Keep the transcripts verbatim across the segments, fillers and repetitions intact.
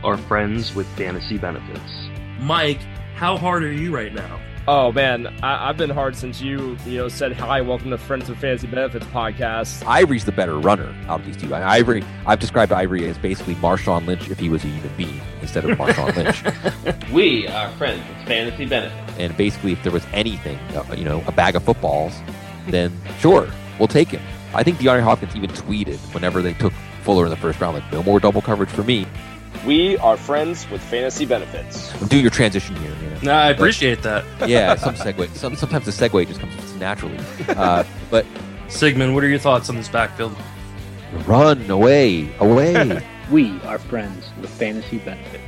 are friends with fantasy benefits. Mike, how hard are you right now? Oh man, I, I've been hard since you, you know, said hi. Welcome to Friends with Fantasy Benefits podcast. Ivory's the better runner out of these two. Ivory, I've described Ivory as basically Marshawn Lynch if he was a human being instead of Marshawn Lynch. We are friends with fantasy benefits. And basically, if there was anything, uh, you know, a bag of footballs, then sure, we'll take him. I think DeAndre Hopkins even tweeted whenever they took Fuller in the first round, like, no more double coverage for me. We are friends with fantasy benefits. Do your transition here. You know? No, I appreciate but, that. Yeah, some segue. Some, sometimes the segue just comes naturally. Uh, but Sigmund, what are your thoughts on this backfield? Run away, away. We are friends with fantasy benefits.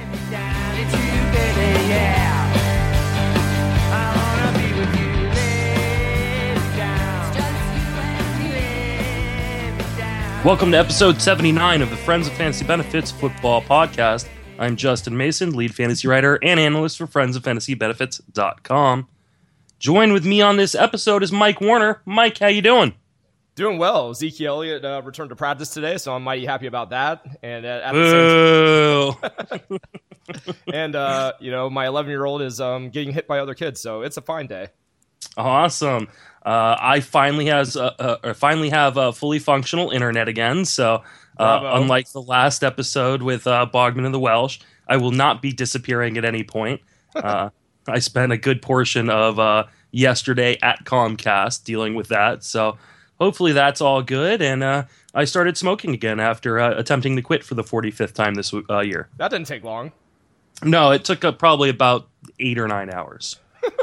Welcome to episode seventy-nine of the Friends of Fantasy Benefits Football Podcast. I'm Justin Mason, lead fantasy writer and analyst for friends of fantasy benefits dot com. Join with me on this episode is Mike Warner. Mike, how you doing? Doing well. Zeke Elliott uh, returned to practice today, so I'm mighty happy about that. And uh, at the same time, and uh, you know, my eleven-year-old is um, getting hit by other kids, so it's a fine day. Awesome. Uh, I finally has uh, uh, finally have a fully functional internet again. So, uh, unlike the last episode with uh, Bogman and the Welsh, I will not be disappearing at any point. Uh, I spent a good portion of uh, yesterday at Comcast dealing with that. So, hopefully that's all good. And uh, I started smoking again after uh, attempting to quit for the forty-fifth time this uh, year. That didn't take long. No, it took uh, probably about eight or nine hours.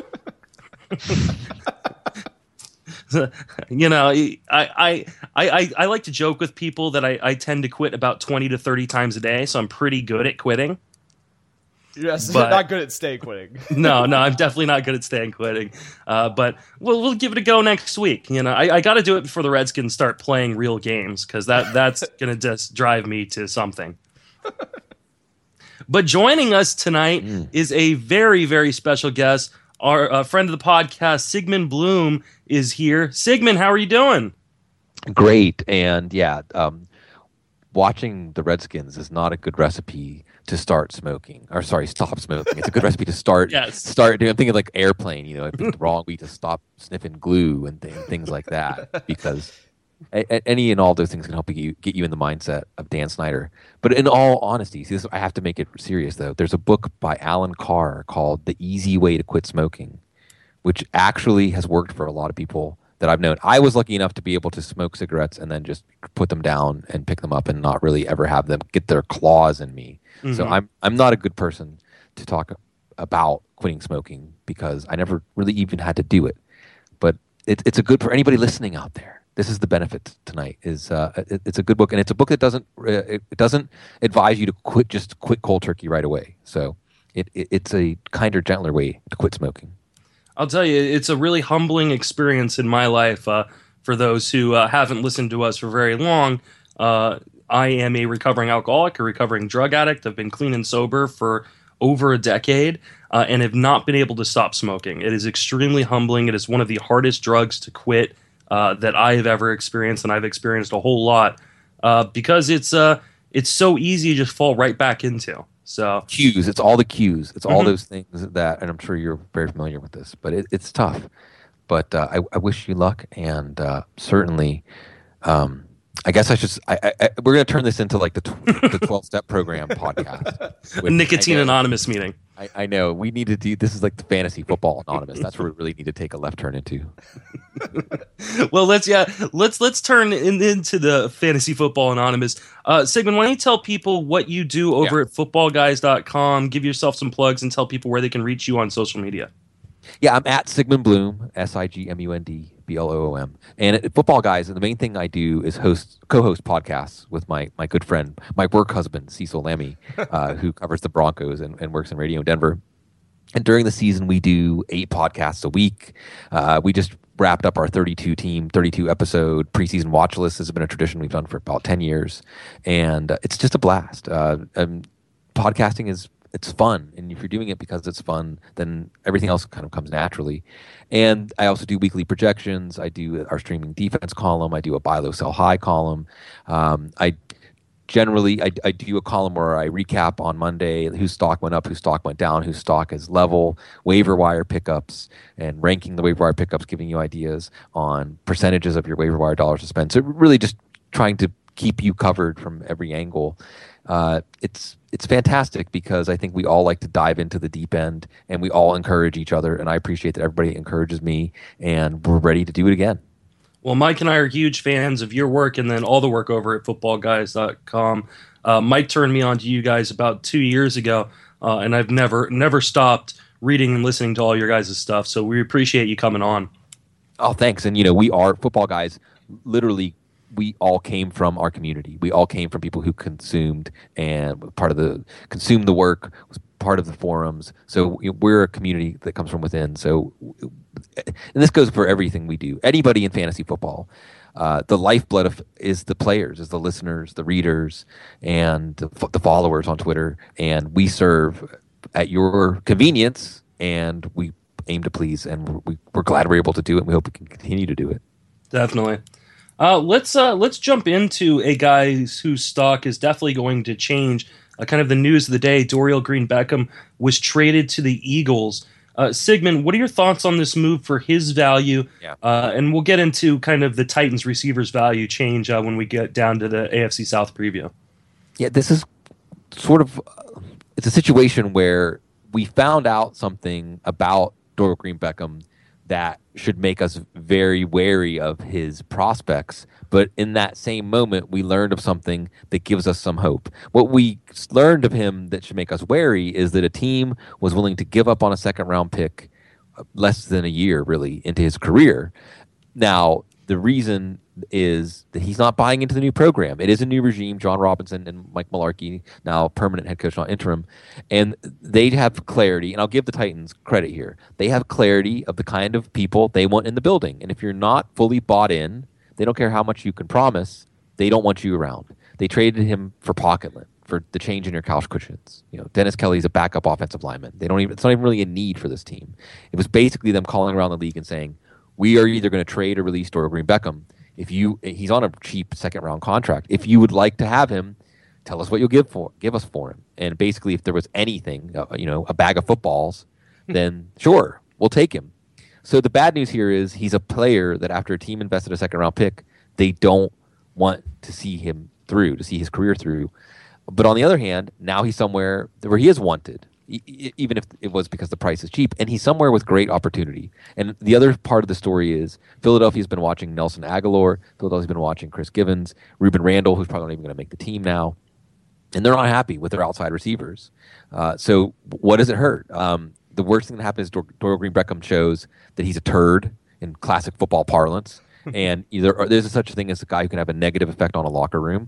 You know, I, I I I like to joke with people that I, I tend to quit about twenty to thirty times a day, so I'm pretty good at quitting. Yes, but, not good at stay quitting. no, no, I'm definitely not good at staying quitting. Uh, but we'll we'll give it a go next week. You know, I, I got to do it before the Redskins start playing real games because that that's gonna just drive me to something. But joining us tonight mm. is a very very special guest. Our uh, friend of the podcast, Sigmund Bloom, is here. Sigmund, how are you doing? Great. And yeah, um, watching the Redskins is not a good recipe to start smoking. Or sorry, stop smoking. It's a good recipe to start. yes. Start doing. I'm thinking like airplane. You know, it'd be the wrong week to stop sniffing glue and th- things like that because a- a- any and all those things can help you get you in the mindset of Dan Snyder. But in all honesty, see, this, I have to make it serious though. There's a book by Alan Carr called "The Easy Way to Quit Smoking," which actually has worked for a lot of people that I've known. I was lucky enough to be able to smoke cigarettes and then just put them down and pick them up and not really ever have them get their claws in me. Mm-hmm. So I'm I'm not a good person to talk about quitting smoking because I never really even had to do it. But it, it's a good for anybody listening out there. This is the benefit tonight. Is uh, it, it's a good book, and it's a book that doesn't uh, it, it doesn't advise you to quit just quit cold turkey right away. So it, it it's a kinder, gentler way to quit smoking. I'll tell you, it's a really humbling experience in my life. Uh, for those who uh, haven't listened to us for very long, uh, I am a recovering alcoholic, a recovering drug addict. I've been clean and sober for over a decade, uh, and have not been able to stop smoking. It is extremely humbling. It is one of the hardest drugs to quit Uh, that I have ever experienced, and I've experienced a whole lot uh, because it's uh, it's so easy to just fall right back into. So cues, it's all the cues, it's all mm-hmm. those things that, and I'm sure you're very familiar with this, but it, it's tough. But uh, I, I wish you luck, and uh, certainly, um, I guess I should. I, I, we're going to turn this into like the tw- the twelve-step program podcast, a nicotine anonymous meeting. I, I know we need to do this is like the fantasy football anonymous. That's where we really need to take a left turn into. Well, let's yeah, let's let's turn in, into the fantasy football anonymous. Uh, Sigmund, why don't you tell people what you do over yeah. at football guys dot com? Give yourself some plugs and tell people where they can reach you on social media. Yeah, I'm at Sigmund Bloom, S I G M U N D B L O O M. And at Football Guys, the main thing I do is host, co-host podcasts with my my good friend, my work husband, Cecil Lammy, uh, who covers the Broncos and, and works in radio in Denver. And during the season, we do eight podcasts a week. Uh, we just wrapped up our thirty-two team, thirty-two episode preseason watch list. This has been a tradition we've done for about ten years. And uh, it's just a blast. Uh, um, podcasting is it's fun, and if you're doing it because it's fun, then everything else kind of comes naturally. And I also do weekly projections. I do our streaming defense column. I do a buy low, sell high column. Um, I generally, I, I do a column where I recap on Monday whose stock went up, whose stock went down, whose stock is level, waiver wire pickups, and ranking the waiver wire pickups, giving you ideas on percentages of your waiver wire dollars to spend. So really just trying to keep you covered from every angle. Uh, it's it's fantastic because I think we all like to dive into the deep end, and we all encourage each other, and I appreciate that everybody encourages me, and we're ready to do it again. Well, Mike and I are huge fans of your work and then all the work over at football guys dot com. Uh, Mike turned me on to you guys about two years ago, uh, and I've never never stopped reading and listening to all your guys' stuff, so we appreciate you coming on. Oh, thanks. And, you know, we are football guys. Literally, we all came from our community. We all came from people who consumed and part of the consumed the work, was part of the forums. So we're a community that comes from within. So, and this goes for everything we do. Anybody in fantasy football, uh, the lifeblood of is the players, is the listeners, the readers, and the, the followers on Twitter. And we serve at your convenience, and we aim to please. And we, we're glad we're able to do it. And we hope we can continue to do it. Definitely. Uh, let's uh, let's jump into a guy whose stock is definitely going to change. Uh, kind of the news of the day: Dorial Green-Beckham was traded to the Eagles. Uh, Sigmund, what are your thoughts on this move for his value? Yeah. Uh, and we'll get into kind of the Titans receivers' value change uh, when we get down to the A F C South preview. Yeah, this is sort of uh, it's a situation where we found out something about Dorial Green-Beckham that should make us very wary of his prospects. But in that same moment, we learned of something that gives us some hope. What we learned of him that should make us wary is that a team was willing to give up on a second-round pick less than a year, really, into his career. Now, the reason is that he's not buying into the new program. It is a new regime, John Robinson and Mike Mularkey, now permanent head coach, not interim, and they have clarity, and I'll give the Titans credit here. They have clarity of the kind of people they want in the building, and if you're not fully bought in, they don't care how much you can promise, they don't want you around. They traded him for Pocketland, for the change in your couch cushions. You know, Dennis Kelly's a backup offensive lineman. They don't even, it's not even really a need for this team. It was basically them calling around the league and saying, we are either going to trade or release Dorial Green-Beckham. If you, he's on a cheap second round contract. If you would like to have him, tell us what you'll give for, give us for him. And basically, if there was anything, uh, you know, a bag of footballs, then sure, we'll take him. So the bad news here is he's a player that after a team invested a second round pick, they don't want to see him through, to see his career through. But on the other hand, now he's somewhere where he is wanted, even if it was because the price is cheap, and he's somewhere with great opportunity. And the other part of the story is Philadelphia's been watching Nelson Aguilar, Philadelphia's been watching Chris Givens, Ruben Randall, who's probably not even going to make the team now, and they're not happy with their outside receivers. Uh, so what does it hurt? Um, the worst thing that happens is Dor- Dorial Green-Beckham shows that he's a turd in classic football parlance, and either or there's such a thing as a guy who can have a negative effect on a locker room,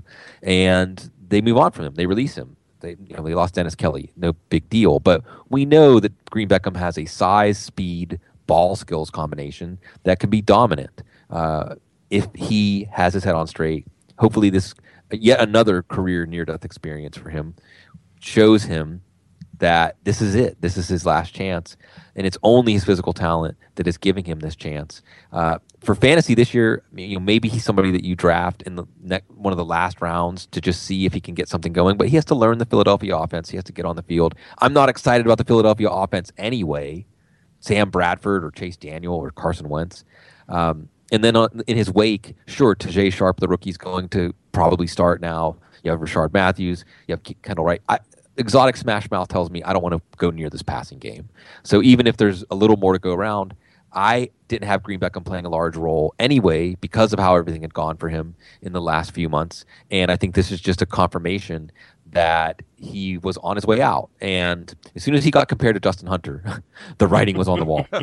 and they move on from him. They release him. They, you know, they lost Dennis Kelly, no big deal. But we know that Green-Beckham has a size, speed, ball skills combination that can be dominant uh, if he has his head on straight. Hopefully, this yet another career near-death experience for him shows him that this is it. This is his last chance, and it's only his physical talent that is giving him this chance. Uh, for fantasy this year, you know, maybe he's somebody that you draft in the ne- one of the last rounds to just see if he can get something going, but he has to learn the Philadelphia offense. He has to get on the field. I'm not excited about the Philadelphia offense anyway. Sam Bradford or Chase Daniel or Carson Wentz. Um, and then on, in his wake, sure, Tajay Sharp, the rookie's going to probably start now. You have Rashard Matthews. You have Kendall Wright. I, Exotic Smash Mouth tells me I don't want to go near this passing game. So even if there's a little more to go around, I didn't have Green-Beckham playing a large role anyway because of how everything had gone for him in the last few months. And I think this is just a confirmation that he was on his way out. And as soon as he got compared to Justin Hunter, the writing was on the wall.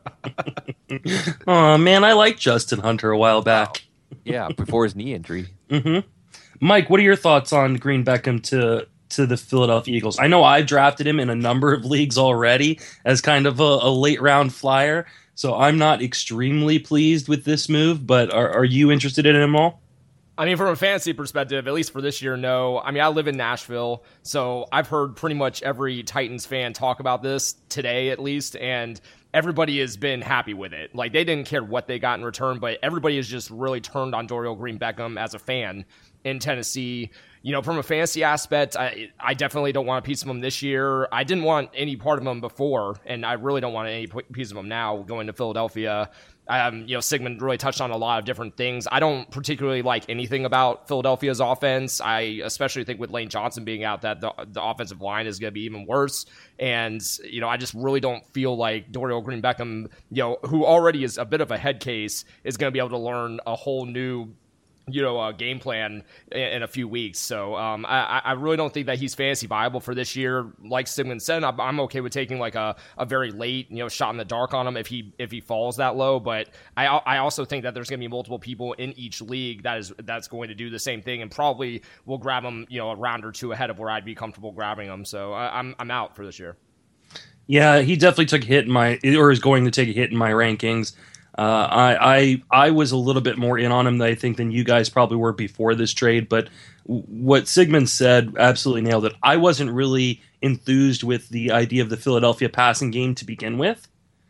Oh, man, I liked Justin Hunter a while back. Yeah, before his knee injury. Mm-hmm. Mike, what are your thoughts on Green-Beckham to to the Philadelphia Eagles? I know I drafted him in a number of leagues already as kind of a, a late round flyer, so I'm not extremely pleased with this move, but are, are you interested in him all? I mean, from a fantasy perspective, at least for this year, no. I mean, I live in Nashville, so I've heard pretty much every Titans fan talk about this today, at least, and everybody has been happy with it. Like, they didn't care what they got in return, but everybody has just really turned on Dorial Green-Beckham as a fan in Tennessee. you know, from a fantasy aspect, I I definitely don't want a piece of him this year. I didn't want any part of him before, and I really don't want any piece of him now going to Philadelphia. Um, you know, Sigmund really touched on a lot of different things. I don't particularly like anything about Philadelphia's offense. I especially think with Lane Johnson being out that the, the offensive line is going to be even worse. And, you know, I just really don't feel like Dorial Green-Beckham, you know, who already is a bit of a head case, is going to be able to learn a whole new you know, uh, game plan in, in a few weeks. So um, I, I really don't think that he's fantasy viable for this year. Like Sigmund said, I'm, I'm okay with taking like a, a very late, you know, shot in the dark on him if he if he falls that low. But I I also think that there's going to be multiple people in each league that is that's going to do the same thing and probably will grab him, you know, a round or two ahead of where I'd be comfortable grabbing him. So I, I'm I'm out for this year. Yeah, he definitely took a hit in my, or is going to take a hit in my rankings. Uh, I, I I was a little bit more in on him, I think, than you guys probably were before this trade. But w- what Sigmund said absolutely nailed it. I wasn't really enthused with the idea of the Philadelphia passing game to begin with.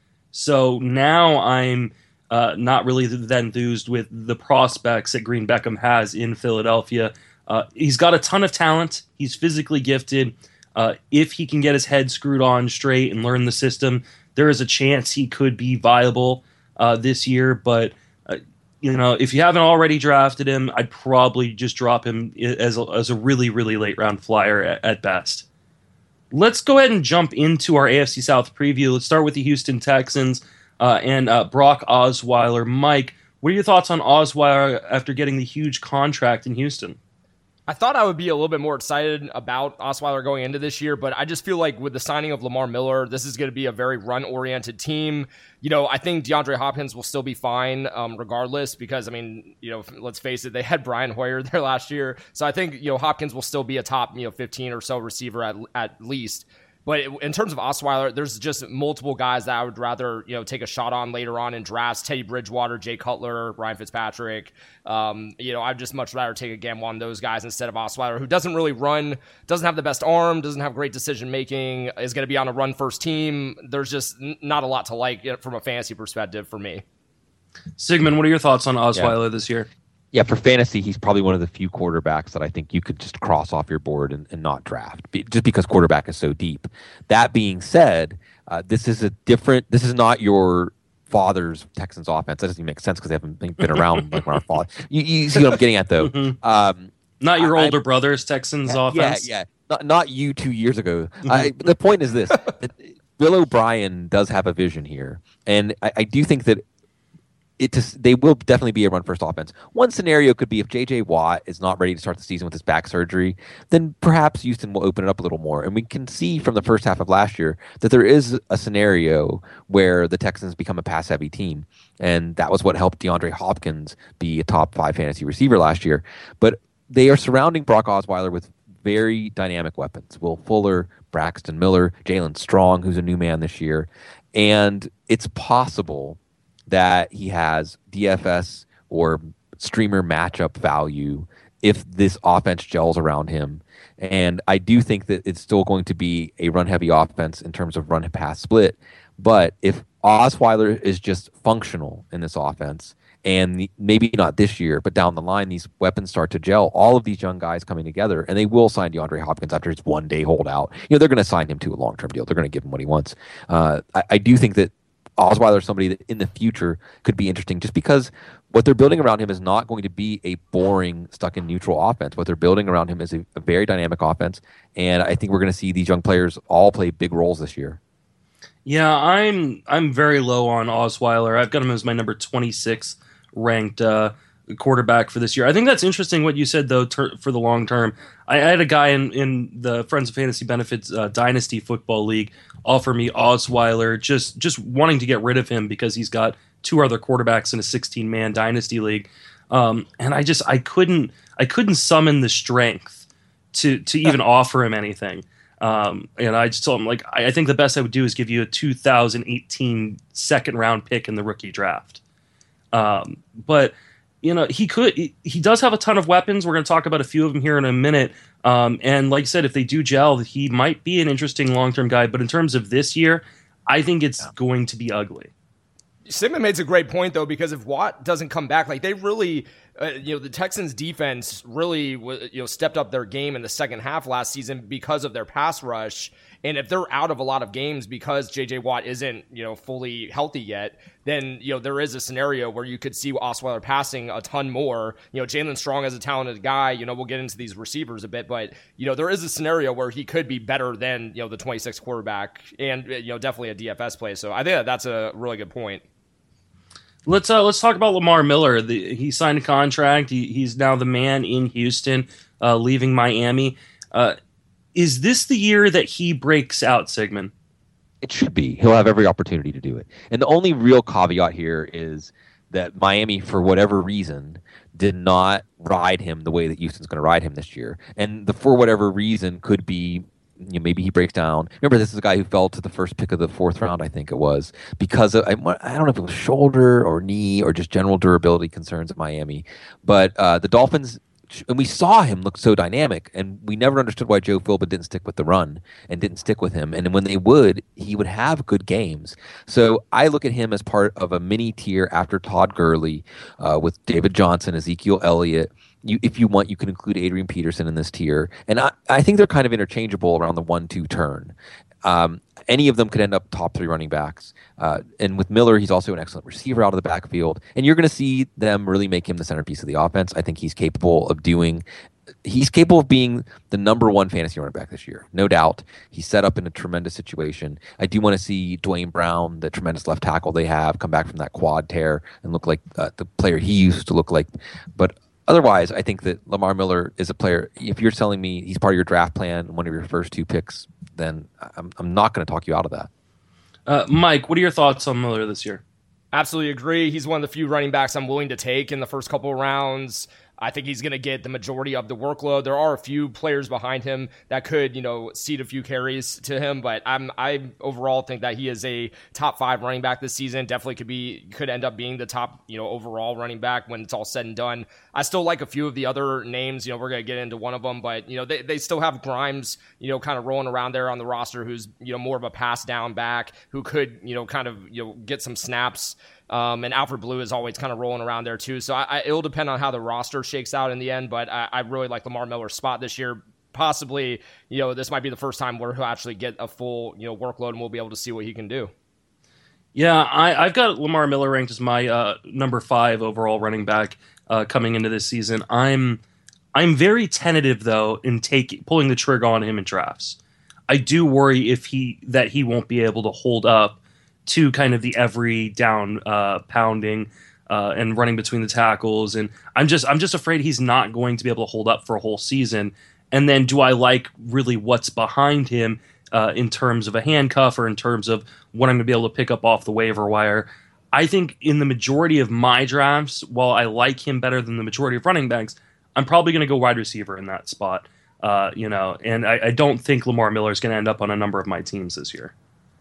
So now I'm uh, not really that enthused with the prospects that Green-Beckham has in Philadelphia. Uh, he's got a ton of talent. He's physically gifted. Uh, if he can get his head screwed on straight and learn the system, there is a chance he could be viable Uh, this year, but uh, you know, if you haven't already drafted him, I'd probably just drop him as a, as a really, really late round flyer at, at best. Let's go ahead and jump into our A F C South preview. Let's start with the Houston Texans uh, and uh, Brock Osweiler. Mike, what are your thoughts on Osweiler after getting the huge contract in Houston? I thought I would be a little bit more excited about Osweiler going into this year, but I just feel like with the signing of Lamar Miller, this is going to be a very run-oriented team. You know, I think DeAndre Hopkins will still be fine um, regardless because, I mean, you know, let's face it, they had Brian Hoyer there last year. So I think, you know, Hopkins will still be a top, you know, fifteen or so receiver at at least. But in terms of Osweiler, there's just multiple guys that I would rather, you know, take a shot on later on in drafts. Teddy Bridgewater, Jay Cutler, Ryan Fitzpatrick. Um, you know, I'd just much rather take a gamble on those guys instead of Osweiler, who doesn't really run, doesn't have the best arm, doesn't have great decision-making, is going to be on a run-first team. There's just not a lot to like from a fantasy perspective for me. Sigmund, what are your thoughts on Osweiler yeah. this year? Yeah, for fantasy, he's probably one of the few quarterbacks that I think you could just cross off your board and, and not draft, just because quarterback is so deep. That being said, uh, this is a different. This is not your father's Texans offense. That doesn't even make sense because they haven't been around like when our father. You, you see what I'm getting at, though. Mm-hmm. Um, not your I, older I, brother's Texans yeah, offense. Yeah, yeah. Not, not you two years ago. I, the point is this: Bill O'Brien does have a vision here, and I, I do think that. It just, they will definitely be a run-first offense. One scenario could be if J J Watt is not ready to start the season with his back surgery, then perhaps Houston will open it up a little more. And we can see from the first half of last year that there is a scenario where the Texans become a pass-heavy team. And that was what helped DeAndre Hopkins be a top five fantasy receiver last year. But they are surrounding Brock Osweiler with very dynamic weapons. Will Fuller, Braxton Miller, Jalen Strong, who's a new man this year. And it's possible that he has D F S or streamer matchup value if this offense gels around him. And I do think that it's still going to be a run-heavy offense in terms of run-pass split. But if Osweiler is just functional in this offense, and maybe not this year, but down the line, these weapons start to gel, all of these young guys coming together, and they will sign DeAndre Hopkins after his one-day holdout. You know, they're going to sign him to a long-term deal. They're going to give him what he wants. Uh, I, I do think that Osweiler is somebody that in the future could be interesting just because what they're building around him is not going to be a boring, stuck in neutral offense. What they're building around him is a, a very dynamic offense, and I think we're going to see these young players all play big roles this year. Yeah, I'm I'm very low on Osweiler. I've got him as my number twenty-six ranked uh, quarterback for this year. I think that's interesting what you said, though, ter- for the long term. I, I had a guy in, in the Friends of Fantasy Benefits uh, Dynasty Football League offer me Osweiler, just just wanting to get rid of him because he's got two other quarterbacks in a sixteen-man Dynasty League. Um, and I just I couldn't I couldn't summon the strength to to even offer him anything. Um, and I just told him, like, I, I think the best I would do is give you a two thousand eighteen second-round pick in the rookie draft. Um, but you know, he could. He, he does have a ton of weapons. We're going to talk about a few of them here in a minute. Um, and like I said, if they do gel, he might be an interesting long-term guy. But in terms of this year, I think it's yeah. going to be ugly. Sigmund makes a great point, though, because if Watt doesn't come back, like they really uh, you know, the Texans defense really, you know, stepped up their game in the second half last season because of their pass rush. And if they're out of a lot of games because J J Watt isn't, you know, fully healthy yet, then, you know, there is a scenario where you could see Osweiler passing a ton more. You know, Jalen Strong is a talented guy. You know, we'll get into these receivers a bit, but, you know, there is a scenario where he could be better than, you know, the twenty-sixth quarterback and, you know, definitely a D F S play. So I think that that's a really good point. Let's uh, let's talk about Lamar Miller. The, he signed a contract. He, he's now the man in Houston, uh, leaving Miami. Uh, Is this the year that he breaks out, Sigmund? It should be. He'll have every opportunity to do it. And the only real caveat here is that Miami, for whatever reason, did not ride him the way that Houston's going to ride him this year. And the for whatever reason could be, you know, maybe he breaks down. Remember, this is a guy who fell to the first pick of the fourth round, I think it was, because of, I, I don't know if it was shoulder or knee or just general durability concerns at Miami. But uh, the Dolphins... And we saw him look so dynamic, and we never understood why Joe Philbin didn't stick with the run and didn't stick with him. And when they would, he would have good games. So I look at him as part of a mini tier after Todd Gurley uh, with David Johnson, Ezekiel Elliott. You, if you want, you can include Adrian Peterson in this tier. And I, I think they're kind of interchangeable around the one two turn. Um, any of them could end up top three running backs. Uh, and with Miller, he's also an excellent receiver out of the backfield. And you're going to see them really make him the centerpiece of the offense. I think he's capable of doing – he's capable of being the number one fantasy running back this year, no doubt. He's set up in a tremendous situation. I do want to see Dwayne Brown, the tremendous left tackle they have, come back from that quad tear and look like uh, the player he used to look like. But otherwise, I think that Lamar Miller is a player – if you're telling me he's part of your draft plan, one of your first two picks – then I'm, I'm not going to talk you out of that. Uh, Mike, what are your thoughts on Miller this year? Absolutely agree. He's one of the few running backs I'm willing to take in the first couple of rounds. I think he's going to get the majority of the workload. There are a few players behind him that could, you know, cede a few carries to him, but I'm I overall think that he is a top five running back this season. Definitely could be could end up being the top, you know, overall running back when it's all said and done. I still like a few of the other names. You know, we're going to get into one of them, but you know, they they still have Grimes, you know, kind of rolling around there on the roster, who's, you know, more of a pass down back who could, you know, kind of, you know, get some snaps. Um, and Alfred Blue is always kind of rolling around there too. So I, I, it'll depend on how the roster shakes out in the end, but I, I really like Lamar Miller's spot this year. Possibly, you know, this might be the first time where he'll actually get a full, you know, workload and we'll be able to see what he can do. Yeah, I, I've got Lamar Miller ranked as my uh, number five overall running back uh, coming into this season. I'm I'm very tentative though in taking pulling the trigger on him in drafts. I do worry if he that he won't be able to hold up to kind of the every down uh, pounding uh, and running between the tackles, and I'm just I'm just afraid he's not going to be able to hold up for a whole season. And then, do I like really what's behind him uh, in terms of a handcuff or in terms of what I'm going to be able to pick up off the waiver wire? I think in the majority of my drafts, while I like him better than the majority of running backs, I'm probably going to go wide receiver in that spot. Uh, you know, and I, I don't think Lamar Miller is going to end up on a number of my teams this year.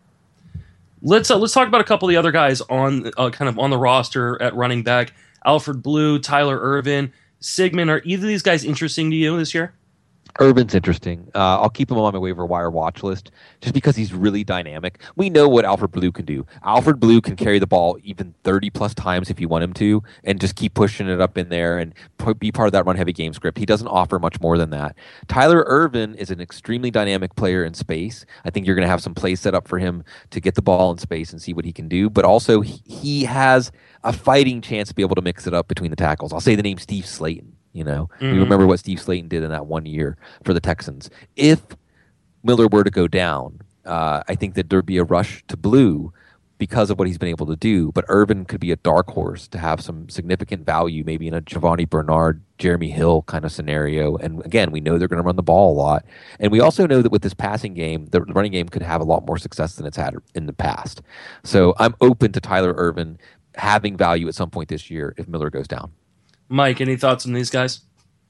Let's uh, let's talk about a couple of the other guys on uh, kind of on the roster at running back. Alfred Blue, Tyler Ervin, Sigmund. Are either of these guys interesting to you this year? Irvin's interesting. Uh, I'll keep him on my waiver wire watch list just because he's really dynamic. We know what Alfred Blue can do. Alfred Blue can carry the ball even thirty plus times if you want him to and just keep pushing it up in there and p- be part of that run-heavy game script. He doesn't offer much more than that. Tyler Ervin is an extremely dynamic player in space. I think you're going to have some plays set up for him to get the ball in space and see what he can do, but also he, he has a fighting chance to be able to mix it up between the tackles. I'll say the name Steve Slayton. You know, mm-hmm. You remember what Steve Slayton did in that one year for the Texans. If Miller were to go down, uh, I think that there'd be a rush to Blue because of what he's been able to do. But Ervin could be a dark horse to have some significant value, maybe in a Giovanni Bernard, Jeremy Hill kind of scenario. And again, we know they're going to run the ball a lot. And we also know that with this passing game, the running game could have a lot more success than it's had in the past. So I'm open to Tyler Ervin having value at some point this year if Miller goes down. Mike, any thoughts on these guys?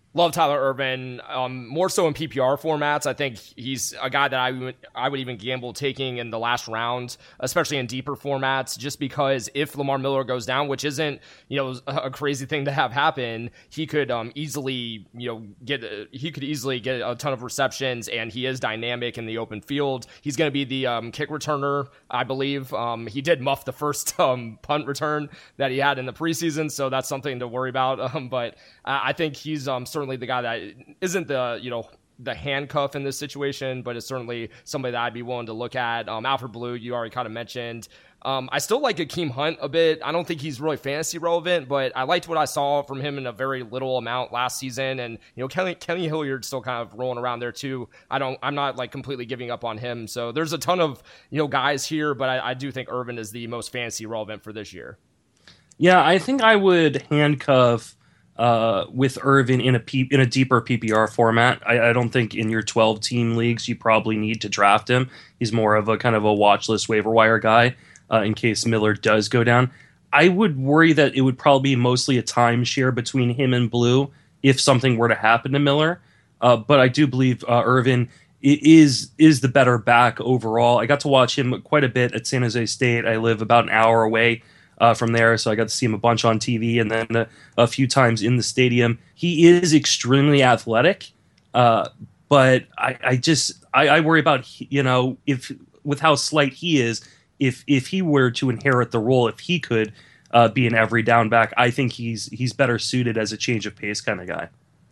Love Tyler Ervin, um, more so in P P R formats. I think he's a guy that I would, I would even gamble taking in the last round, especially in deeper formats, just because if Lamar Miller goes down, which isn't, you know, a crazy thing to have happen, he could um, easily, you know, get, he could easily get a ton of receptions, and he is dynamic in the open field. He's going to be the um, kick returner, I believe. Um, he did muff the first um, punt return that he had in the preseason, so that's something to worry about. Um, but I think he's um, certainly the guy that isn't the, you know, the handcuff in this situation, but is certainly somebody that I'd be willing to look at. Um, Alfred Blue, you already kind of mentioned. Um, I still like Akeem Hunt a bit. I don't think he's really fantasy relevant, but I liked what I saw from him in a very little amount last season. And, you know, Kenny, Kenny Hilliard's still kind of rolling around there too. I don't, I'm not like completely giving up on him. So there's a ton of, you know, guys here, but I, I do think Ervin is the most fantasy relevant for this year. Yeah, I think I would handcuff uh, with Ervin in a P- in a deeper P P R format. I, I don't think in your twelve team leagues you probably need to draft him. He's more of a kind of a watch list waiver wire guy uh, in case Miller does go down. I would worry that it would probably be mostly a timeshare between him and Blue if something were to happen to Miller. Uh, but I do believe uh, Ervin is is the better back overall. I got to watch him quite a bit at San Jose State. I live about an hour away Uh, from there, so I got to see him a bunch on T V and then a, a few times in the stadium. He is extremely athletic, uh, but I, I just I, I worry about, you know, if with how slight he is, if if he were to inherit the role, if he could uh, be an every down back, I think he's he's better suited as a change of pace kind of guy.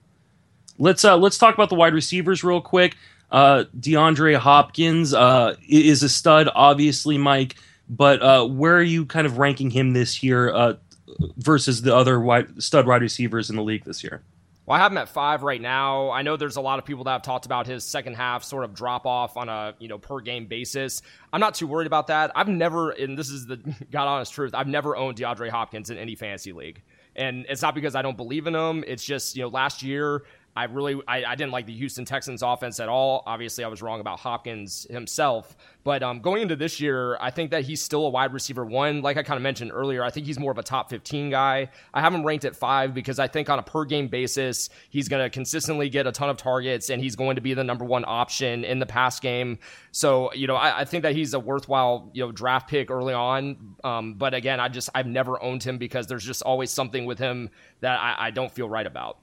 Let's uh, let's talk about the wide receivers real quick. Uh, DeAndre Hopkins uh, is a stud, obviously, Mike. But uh, where are you kind of ranking him this year uh, versus the other wide, stud wide receivers in the league this year? Well, I have him at five right now. I know there's a lot of people that have talked about his second half sort of drop off on a, you know, per game basis. I'm not too worried about that. I've never, and this is the God honest truth, I've never owned DeAndre Hopkins in any fantasy league. And it's not because I don't believe in him. It's just, you know, last year I really I, I didn't like the Houston Texans offense at all. Obviously, I was wrong about Hopkins himself. But um, going into this year, I think that he's still a wide receiver one. Like I kind of mentioned earlier, I think he's more of a top fifteen guy. I have him ranked at five because I think on a per game basis, he's going to consistently get a ton of targets and he's going to be the number one option in the pass game. So, you know, I, I think that he's a worthwhile, you know, draft pick early on. Um, but again, I just I've never owned him because there's just always something with him that I, I don't feel right about.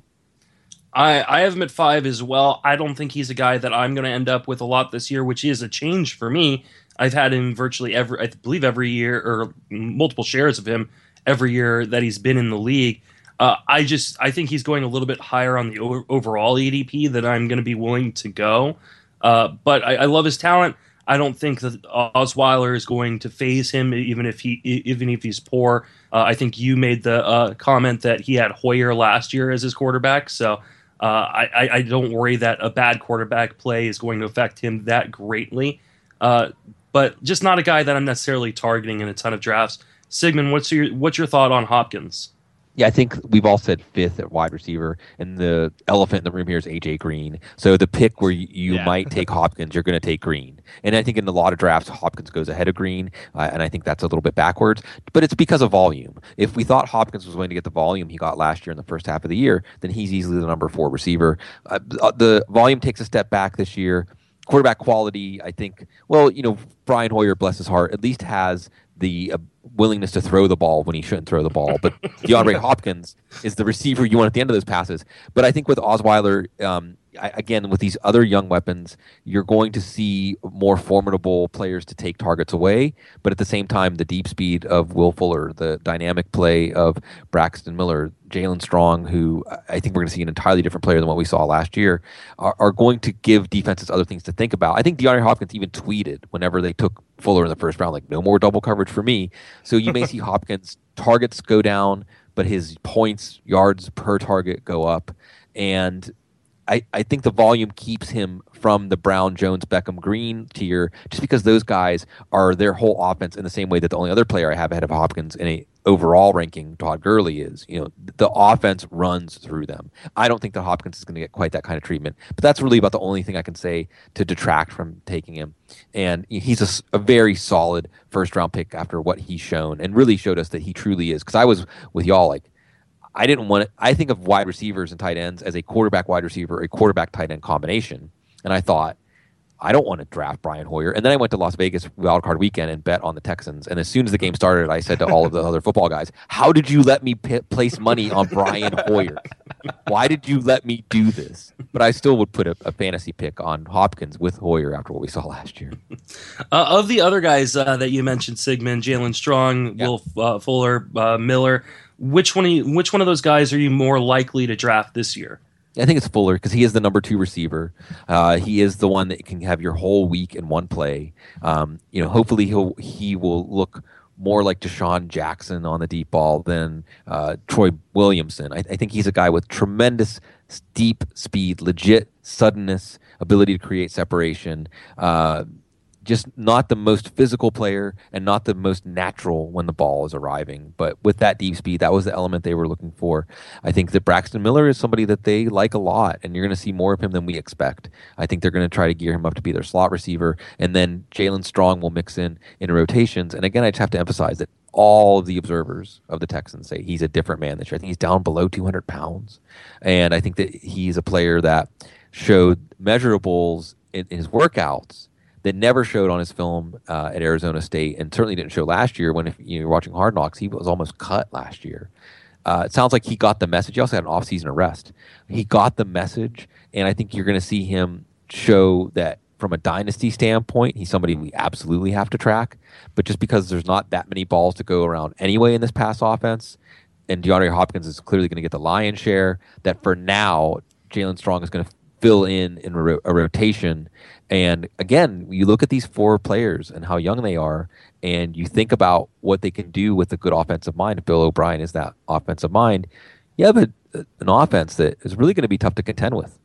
I, I have him at five as well. I don't think he's a guy that I'm going to end up with a lot this year, which is a change for me. I've had him virtually every, I believe every year, or multiple shares of him every year that he's been in the league. Uh, I just, I think he's going a little bit higher on the o- overall A D P than I'm going to be willing to go. Uh, but I, I love his talent. I don't think that Osweiler is going to phase him, even if he, even if he's poor. Uh, I think you made the uh, comment that he had Hoyer last year as his quarterback, so. Uh, I, I don't worry that a bad quarterback play is going to affect him that greatly, uh, but just not a guy that I'm necessarily targeting in a ton of drafts. Sigmund, what's your what's your thought on Hopkins? Yeah, I think we've all said fifth at wide receiver, and the elephant in the room here is A J Green. So the pick where you, you yeah. might take Hopkins, you're going to take Green. And I think in a lot of drafts, Hopkins goes ahead of Green, uh, and I think that's a little bit backwards. But it's because of volume. If we thought Hopkins was going to get the volume he got last year in the first half of the year, then he's easily the number four receiver. Uh, the volume takes a step back this year. Quarterback quality, I think, well, you know, Brian Hoyer, bless his heart, at least has the uh, willingness to throw the ball when he shouldn't throw the ball. But DeAndre Hopkins is the receiver you want at the end of those passes. But I think with Osweiler, um, I, again, with these other young weapons, you're going to see more formidable players to take targets away. But at the same time, the deep speed of Will Fuller, the dynamic play of Braxton Miller, Jalen Strong, who I think we're going to see an entirely different player than what we saw last year, are, are going to give defenses other things to think about. I think DeAndre Hopkins even tweeted whenever they took Fuller in the first round, like, no more double coverage for me. So you may see Hopkins' targets go down, but his points, yards per target go up. And I, I think the volume keeps him from the Brown, Jones, Beckham, Green tier, just because those guys are their whole offense in the same way that the only other player I have ahead of Hopkins in a overall ranking, Todd Gurley, is. You know, the offense runs through them. I don't think that Hopkins is going to get quite that kind of treatment, but that's really about the only thing I can say to detract from taking him. And he's a, a very solid first round pick after what he's shown, and really showed us that he truly is. Because I was with y'all like, I didn't want it. I think of wide receivers and tight ends as a quarterback wide receiver, a quarterback tight end combination. And I thought, I don't want to draft Brian Hoyer. And then I went to Las Vegas wildcard weekend and bet on the Texans. And as soon as the game started, I said to all of the other football guys, how did you let me p- place money on Brian Hoyer? Why did you let me do this? But I still would put a, a fantasy pick on Hopkins with Hoyer after what we saw last year. Uh, of the other guys uh, that you mentioned, Sigmund, Jalen Strong, yeah. Will uh, Fuller, uh, Miller, which one, of you, which one of those guys are you more likely to draft this year? I think it's Fuller because he is the number two receiver. Uh, he is the one that can have your whole week in one play. Um, you know, hopefully he'll he will look more like Deshaun Jackson on the deep ball than uh, Troy Williamson. I, I think he's a guy with tremendous deep speed, legit suddenness, ability to create separation. Uh, just not the most physical player and not the most natural when the ball is arriving. But with that deep speed, that was the element they were looking for. I think that Braxton Miller is somebody that they like a lot, and you're going to see more of him than we expect. I think they're going to try to gear him up to be their slot receiver, and then Jalen Strong will mix in in rotations. And again, I just have to emphasize that all of the observers of the Texans say he's a different man this year. I think he's down below two hundred pounds. And I think that he's a player that showed measurables in, in his workouts that never showed on his film uh, at Arizona State, and certainly didn't show last year when, if you were watching Hard Knocks, he was almost cut last year. Uh, it sounds like he got the message. He also had an off-season arrest. He got the message, and I think you're going to see him show that from a dynasty standpoint, he's somebody we absolutely have to track. But just because there's not that many balls to go around anyway in this pass offense, and DeAndre Hopkins is clearly going to get the lion's share, that for now, Jalen Strong is going to fill in in a, ro- a rotation. And again, you look at these four players and how young they are, and you think about what they can do with a good offensive mind. If Bill O'Brien is that offensive mind, you have a, an offense that is really going to be tough to contend with.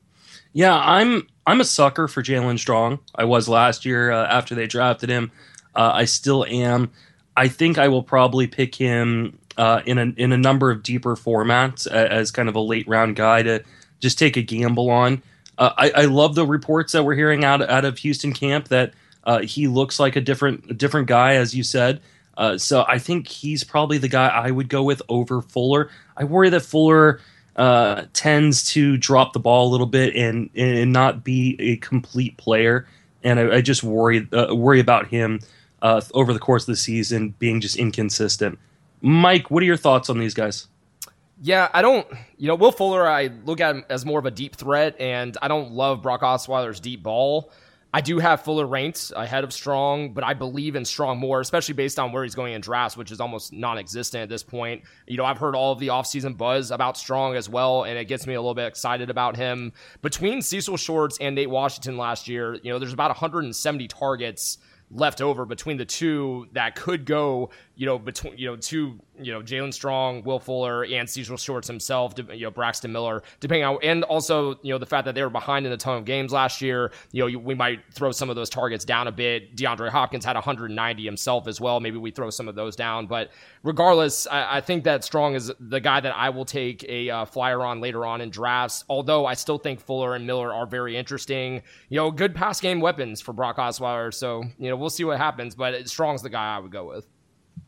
Yeah, I'm I'm a sucker for Jalen Strong. I was last year uh, after they drafted him. Uh, I still am. I think I will probably pick him uh, in a in a number of deeper formats as, as kind of a late round guy to just take a gamble on. Uh, I, I love the reports that we're hearing out out of Houston camp that uh, he looks like a different a different guy, as you said. Uh, so I think he's probably the guy I would go with over Fuller. I worry that Fuller uh, tends to drop the ball a little bit and and not be a complete player, and I, I just worry uh, worry about him uh, over the course of the season being just inconsistent. Mike, what are your thoughts on these guys? Yeah, I don't, you know, Will Fuller, I look at him as more of a deep threat, and I don't love Brock Osweiler's deep ball. I do have Fuller ranked ahead of Strong, but I believe in Strong more, especially based on where he's going in drafts, which is almost non-existent at this point. You know, I've heard all of the offseason buzz about Strong as well, and it gets me a little bit excited about him. Between Cecil Shorts and Nate Washington last year, you know, there's about one hundred seventy targets left over between the two that could go, you know, between, you know, to, you know, Jalen Strong, Will Fuller, and Cecil Shorts himself, you know, Braxton Miller, depending on, and also, you know, the fact that they were behind in a ton of games last year, you know, we might throw some of those targets down a bit. DeAndre Hopkins had one hundred ninety himself as well. Maybe we throw some of those down, but regardless, I, I think that Strong is the guy that I will take a uh, flyer on later on in drafts, although I still think Fuller and Miller are very interesting, you know, good pass game weapons for Brock Osweiler. So, you know, we'll see what happens, but Strong's the guy I would go with.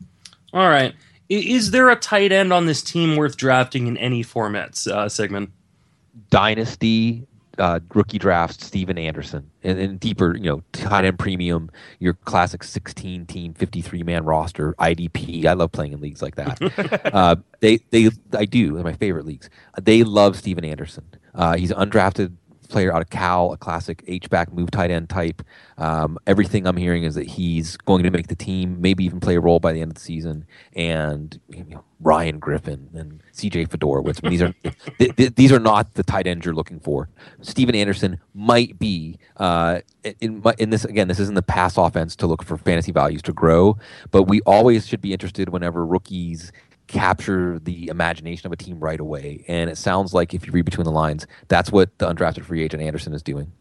All right. Is there a tight end on this team worth drafting in any formats, uh, Sigmund? Dynasty, uh, rookie drafts, Steven Anderson. And, and deeper, you know, tight end premium, your classic sixteen-team, fifty-three man roster, I D P. I love playing in leagues like that. uh, they, they, I do, in my favorite leagues. They love Steven Anderson. Uh, he's an undrafted player out of Cal, a classic H-back move tight end type. Um, everything I'm hearing is that he's going to make the team, maybe even play a role by the end of the season. And you know, Ryan Griffin and C J Fedorowicz. I mean, these are th- th- these are not the tight ends you're looking for. Steven Anderson might be uh, in, in this again. This isn't the pass offense to look for fantasy values to grow, but we always should be interested whenever rookies capture the imagination of a team right away. And it sounds like, if you read between the lines, that's what the undrafted free agent Anderson is doing.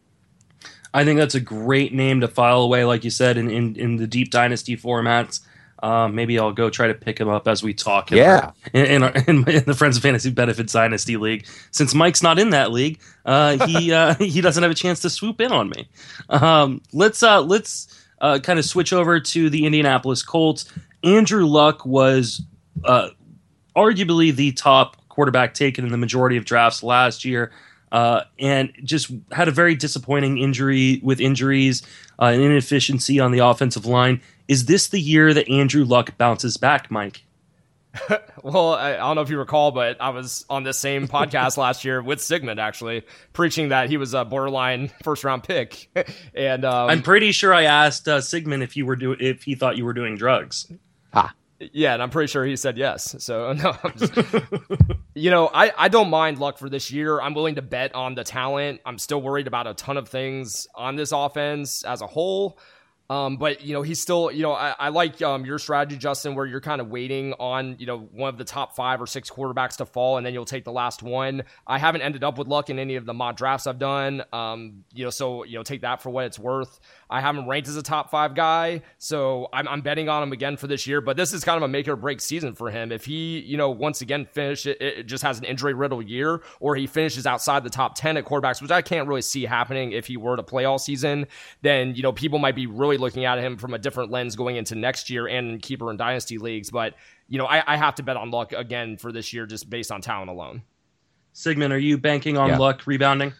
I think that's a great name to file away, like you said, in, in, in the deep dynasty formats. Um, maybe I'll go try to pick him up as we talk. Yeah. In, in, our, in, in the Friends of Fantasy Benefits Dynasty League. Since Mike's not in that league, uh, he uh, he doesn't have a chance to swoop in on me. Um, let's uh, let's uh, kind of switch over to the Indianapolis Colts. Andrew Luck was... Uh, arguably the top quarterback taken in the majority of drafts last year, uh, and just had a very disappointing injury with injuries uh, and inefficiency on the offensive line. Is this the year that Andrew Luck bounces back, Mike? Well, I, I don't know if you recall, but I was on this same podcast last year with Sigmund, actually, preaching that he was a borderline first-round pick. and um, I'm pretty sure I asked uh, Sigmund if you were do- if he thought you were doing drugs. Ha. Yeah, and I'm pretty sure he said yes. So, no, I'm just, you know, I, I don't mind Luck for this year. I'm willing to bet on the talent. I'm still worried about a ton of things on this offense as a whole. Um, but, you know, he's still, you know, I, I like um, your strategy, Justin, where you're kind of waiting on, you know, one of the top five or six quarterbacks to fall, and then you'll take the last one. I haven't ended up with Luck in any of the mock drafts I've done. Um, you know, so, you know, take that for what it's worth. I haven't ranked as a top five guy, so I'm, I'm betting on him again for this year. But this is kind of a make or break season for him. If he, you know, once again finish it, it just has an injury riddled year, or he finishes outside the top ten at quarterbacks, which I can't really see happening if he were to play all season, then, you know, people might be really looking at him from a different lens going into next year and in keeper and dynasty leagues. But, you know, I, I have to bet on Luck again for this year just based on talent alone. Sigmund, are you banking on Yeah. Luck rebounding?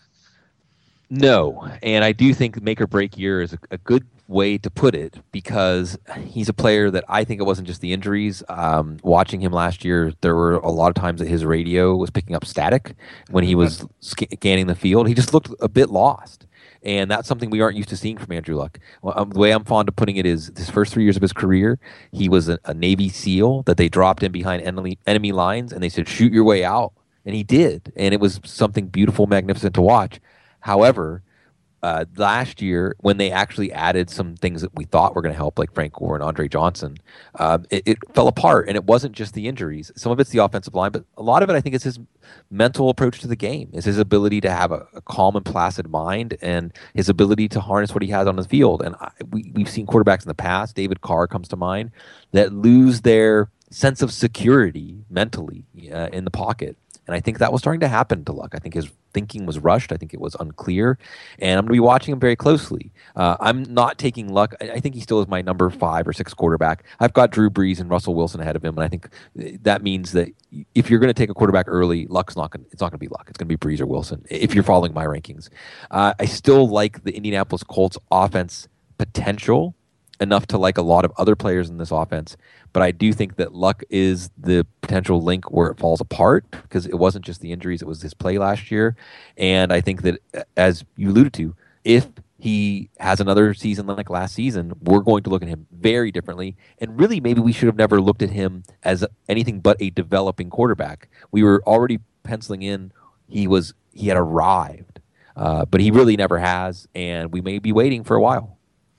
No, and I do think make or break year is a, a good way to put it, because he's a player that I think it wasn't just the injuries. Um, watching him last year, there were a lot of times that his radio was picking up static when he was sc- scanning the field. He just looked a bit lost. And that's something we aren't used to seeing from Andrew Luck. Well, um, the way I'm fond of putting it is his first three years of his career, he was a, a Navy SEAL that they dropped in behind enemy, enemy lines, and they said, shoot your way out. And he did. And it was something beautiful, magnificent to watch. However, uh, last year, when they actually added some things that we thought were going to help, like Frank Gore and Andre Johnson, uh, it, it fell apart. And it wasn't just the injuries. Some of it's the offensive line, but a lot of it, I think, is his mental approach to the game, is his ability to have a, a calm and placid mind, and his ability to harness what he has on the field. And I, we, we've seen quarterbacks in the past, David Carr comes to mind, that lose their sense of security mentally uh, in the pocket. And I think that was starting to happen to Luck. I think his thinking was rushed. I think it was unclear. And I'm going to be watching him very closely. Uh, I'm not taking Luck. I, I think he still is my number five or six quarterback. I've got Drew Brees and Russell Wilson ahead of him. And I think that means that if you're going to take a quarterback early, Luck's not going. It's not going to be Luck. It's going to be Brees or Wilson, if you're following my rankings. Uh, I still like the Indianapolis Colts offense potential enough to like a lot of other players in this offense. But I do think that Luck is the potential link where it falls apart, because it wasn't just the injuries, it was his play last year. And I think that, as you alluded to, if he has another season like last season, we're going to look at him very differently. And really, maybe we should have never looked at him as anything but a developing quarterback. We were already penciling in he was he had arrived, uh, but he really never has, and we may be waiting for a while.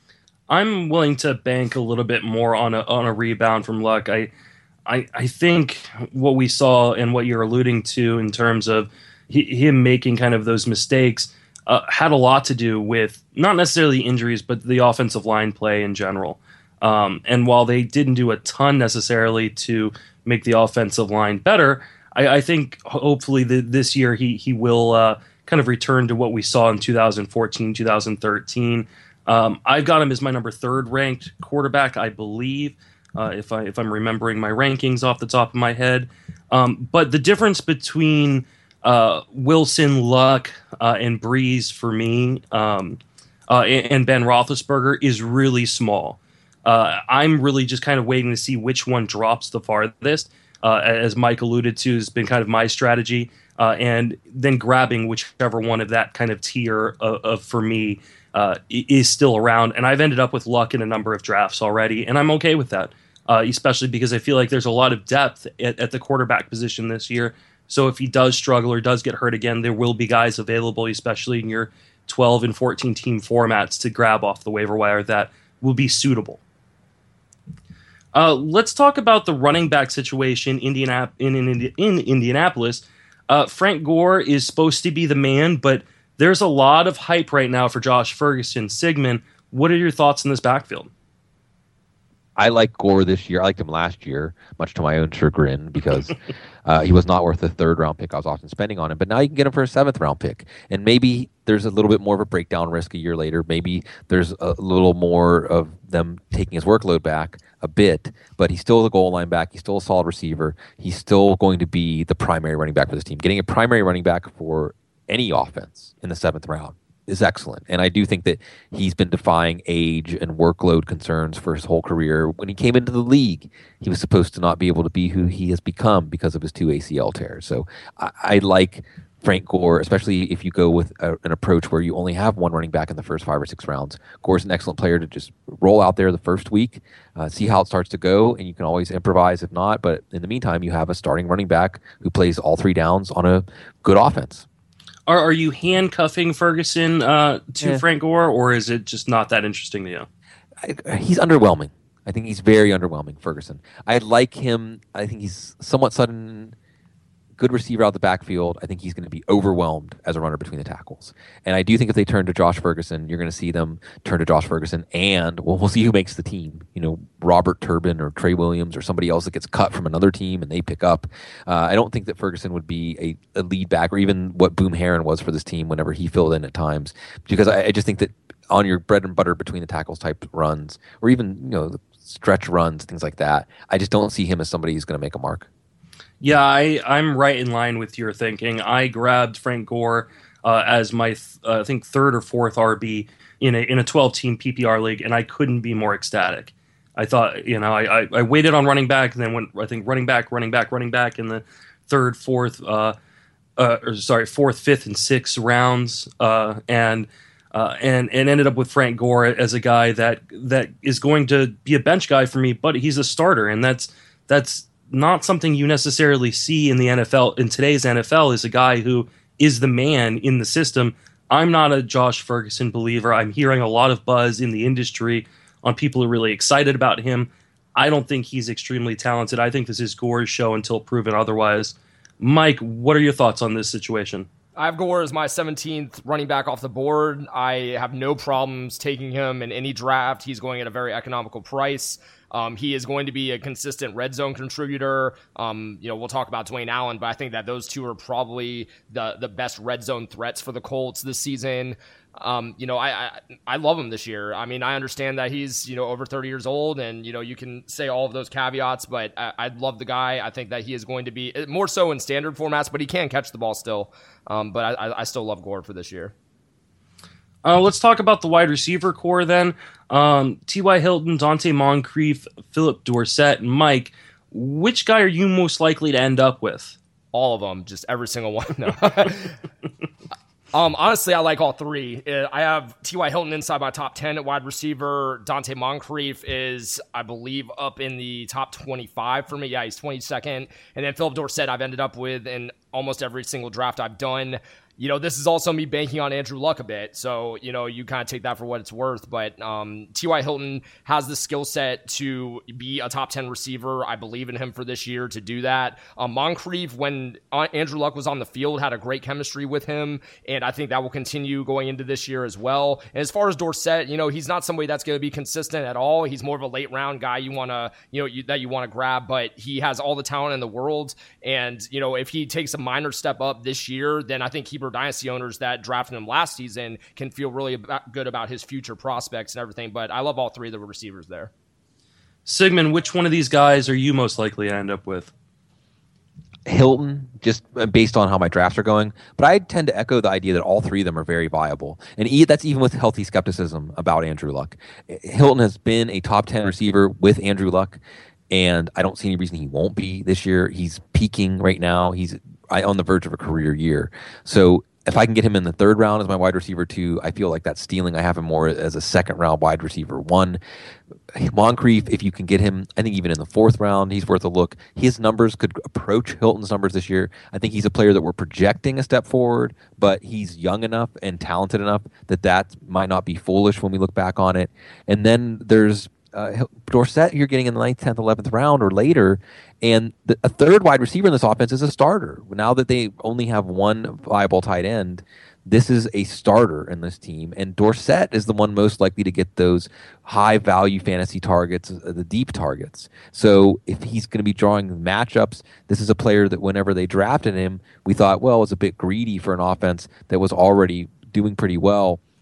I'm willing to bank a little bit more on a on a rebound from Luck. I, I, I think what we saw and what you're alluding to in terms of he, him making kind of those mistakes uh, had a lot to do with not necessarily injuries, but the offensive line play in general. Um, and while they didn't do a ton necessarily to make the offensive line better, I, I think hopefully the, this year he he will uh, kind of return to what we saw in two thousand fourteen, two thousand thirteen. Um, I've got him as my number third ranked quarterback, I believe, uh, if I if I'm remembering my rankings off the top of my head. Um, but the difference between uh, Wilson, Luck, uh, and Brees for me, um, uh, and, and Ben Roethlisberger is really small. Uh, I'm really just kind of waiting to see which one drops the farthest. Uh, as Mike alluded to, has been kind of my strategy, uh, and then grabbing whichever one of that kind of tier of, of for me. Uh, is still around, and I've ended up with Luck in a number of drafts already, and I'm okay with that, uh, especially because I feel like there's a lot of depth at, at the quarterback position this year. So if he does struggle or does get hurt again, there will be guys available, especially in your twelve and fourteen team formats, to grab off the waiver wire that will be suitable. Uh, let's talk about the running back situation Indianap- in, in, in Indianapolis. Uh, Frank Gore is supposed to be the man, but there's a lot of hype right now for Josh Ferguson. Sigmund, what are your thoughts in this backfield? I like Gore this year. I liked him last year, much to my own chagrin, because uh, he was not worth the third round pick I was often spending on him. But now you can get him for a seventh round pick. And maybe there's a little bit more of a breakdown risk a year later. Maybe there's a little more of them taking his workload back. a bit, but he's still the goal line back. He's still a solid receiver. He's still going to be the primary running back for this team. Getting a primary running back for any offense in the seventh round is excellent. And I do think that he's been defying age and workload concerns for his whole career. When he came into the league, he was supposed to not be able to be who he has become because of his two A C L tears. So I, I like Frank Gore, especially if you go with a, an approach where you only have one running back in the first five or six rounds. Gore's an excellent player to just roll out there the first week, uh, see how it starts to go, and you can always improvise if not. But in the meantime, you have a starting running back who plays all three downs on a good offense. Are, are you handcuffing Ferguson uh, to Yeah. Frank Gore, or is it just not that interesting to you? I, he's underwhelming. I think he's very underwhelming, Ferguson. I like him. I think he's somewhat sudden, good receiver out the backfield. I think he's going to be overwhelmed as a runner between the tackles. And I do think if they turn to Josh Ferguson, you're going to see them turn to Josh Ferguson and, well, we'll see who makes the team. You know, Robert Turbin or Trey Williams or somebody else that gets cut from another team and they pick up. Uh, I don't think that Ferguson would be a, a lead back or even what Boom Herron was for this team whenever he filled in at times. Because I, I just think that on your bread and butter between the tackles type runs or even, you know, stretch runs, things like that, I just don't see him as somebody who's going to make a mark. Yeah, I, I'm right in line with your thinking. I grabbed Frank Gore uh, as my, th- uh, I think, third or fourth R B in a in a twelve-team P P R league, and I couldn't be more ecstatic. I thought, you know, I, I, I waited on running back, and then went, I think, running back, running back, running back in the third, fourth, uh, uh, or sorry, fourth, fifth, and sixth rounds, uh, and uh, and and ended up with Frank Gore as a guy that that is going to be a bench guy for me, but he's a starter, and that's that's. not something you necessarily see in the N F L. In today's N F L is a guy who is the man in the system. I'm not a Josh Ferguson believer. I'm hearing a lot of buzz in the industry on people who are really excited about him. I don't think he's extremely talented. I think this is Gore's show until proven otherwise. Mike, what are your thoughts on this situation? I have Gore as my seventeenth running back off the board. I have no problems taking him in any draft. He's going at a very economical price. Um, he is going to be a consistent red zone contributor. Um, you know, we'll talk about Dwayne Allen, but I think that those two are probably the the best red zone threats for the Colts this season. Um, you know, I, I I love him this year. I mean, I understand that he's, you know, over thirty years old, and, you know, you can say all of those caveats, but I, I love the guy. I think that he is going to be more so in standard formats, but he can catch the ball still. Um, but I, I still love Gore for this year. Uh, let's talk about the wide receiver core then. Um, T Y. Hilton, Dante Moncrief, Philip Dorsett, and Mike. Which guy are you most likely to end up with? All of them, just every single one. No. um, honestly, I like all three. Uh, I have T Y. Hilton inside my top ten at wide receiver. Dante Moncrief is, I believe, up in the top twenty-five for me. Yeah, he's twenty-second. And then Philip Dorsett I've ended up with in almost every single draft I've done. You know, this is also me banking on Andrew Luck a bit. So, you know, you kind of take that for what it's worth. But um, T Y. Hilton has the skill set to be a top ten receiver. I believe in him for this year to do that. Um, Moncrief, when Andrew Luck was on the field, had a great chemistry with him. And I think that will continue going into this year as well. And as far as Dorsett, you know, he's not somebody that's going to be consistent at all. He's more of a late round guy you want to, you know, you, that you want to grab. But he has all the talent in the world. And, you know, if he takes a minor step up this year, then I think Keeper Dynasty owners that drafted him last season can feel really about, good about his future prospects and everything. But I love all three of the receivers there. Sigmund, which one of these guys are you most likely to end up with? Hilton, just based on how my drafts are going. But I tend to echo the idea that all three of them are very viable. And e- that's even with healthy skepticism about Andrew Luck. Hilton has been a top ten receiver with Andrew Luck, and I don't see any reason he won't be this year. He's peaking right now. He's on the verge of a career year. So if I can get him in the third round as my wide receiver two, I feel like that's stealing. I have him more as a second round wide receiver one. Moncrief, if you can get him, I think even in the fourth round, he's worth a look. His numbers could approach Hilton's numbers this year. I think he's a player that we're projecting a step forward, but he's young enough and talented enough that that might not be foolish when we look back on it. And then there's Uh, Dorsett you're getting in the ninth, tenth, eleventh round or later, and the, a third wide receiver in this offense is a starter. Now that they only have one viable tight end, this is a starter in this team, and Dorsett is the one most likely to get those high-value fantasy targets, uh, the deep targets. So if he's going to be drawing matchups, this is a player that whenever they drafted him, we thought, well, it was a bit greedy for an offense that was already doing pretty well.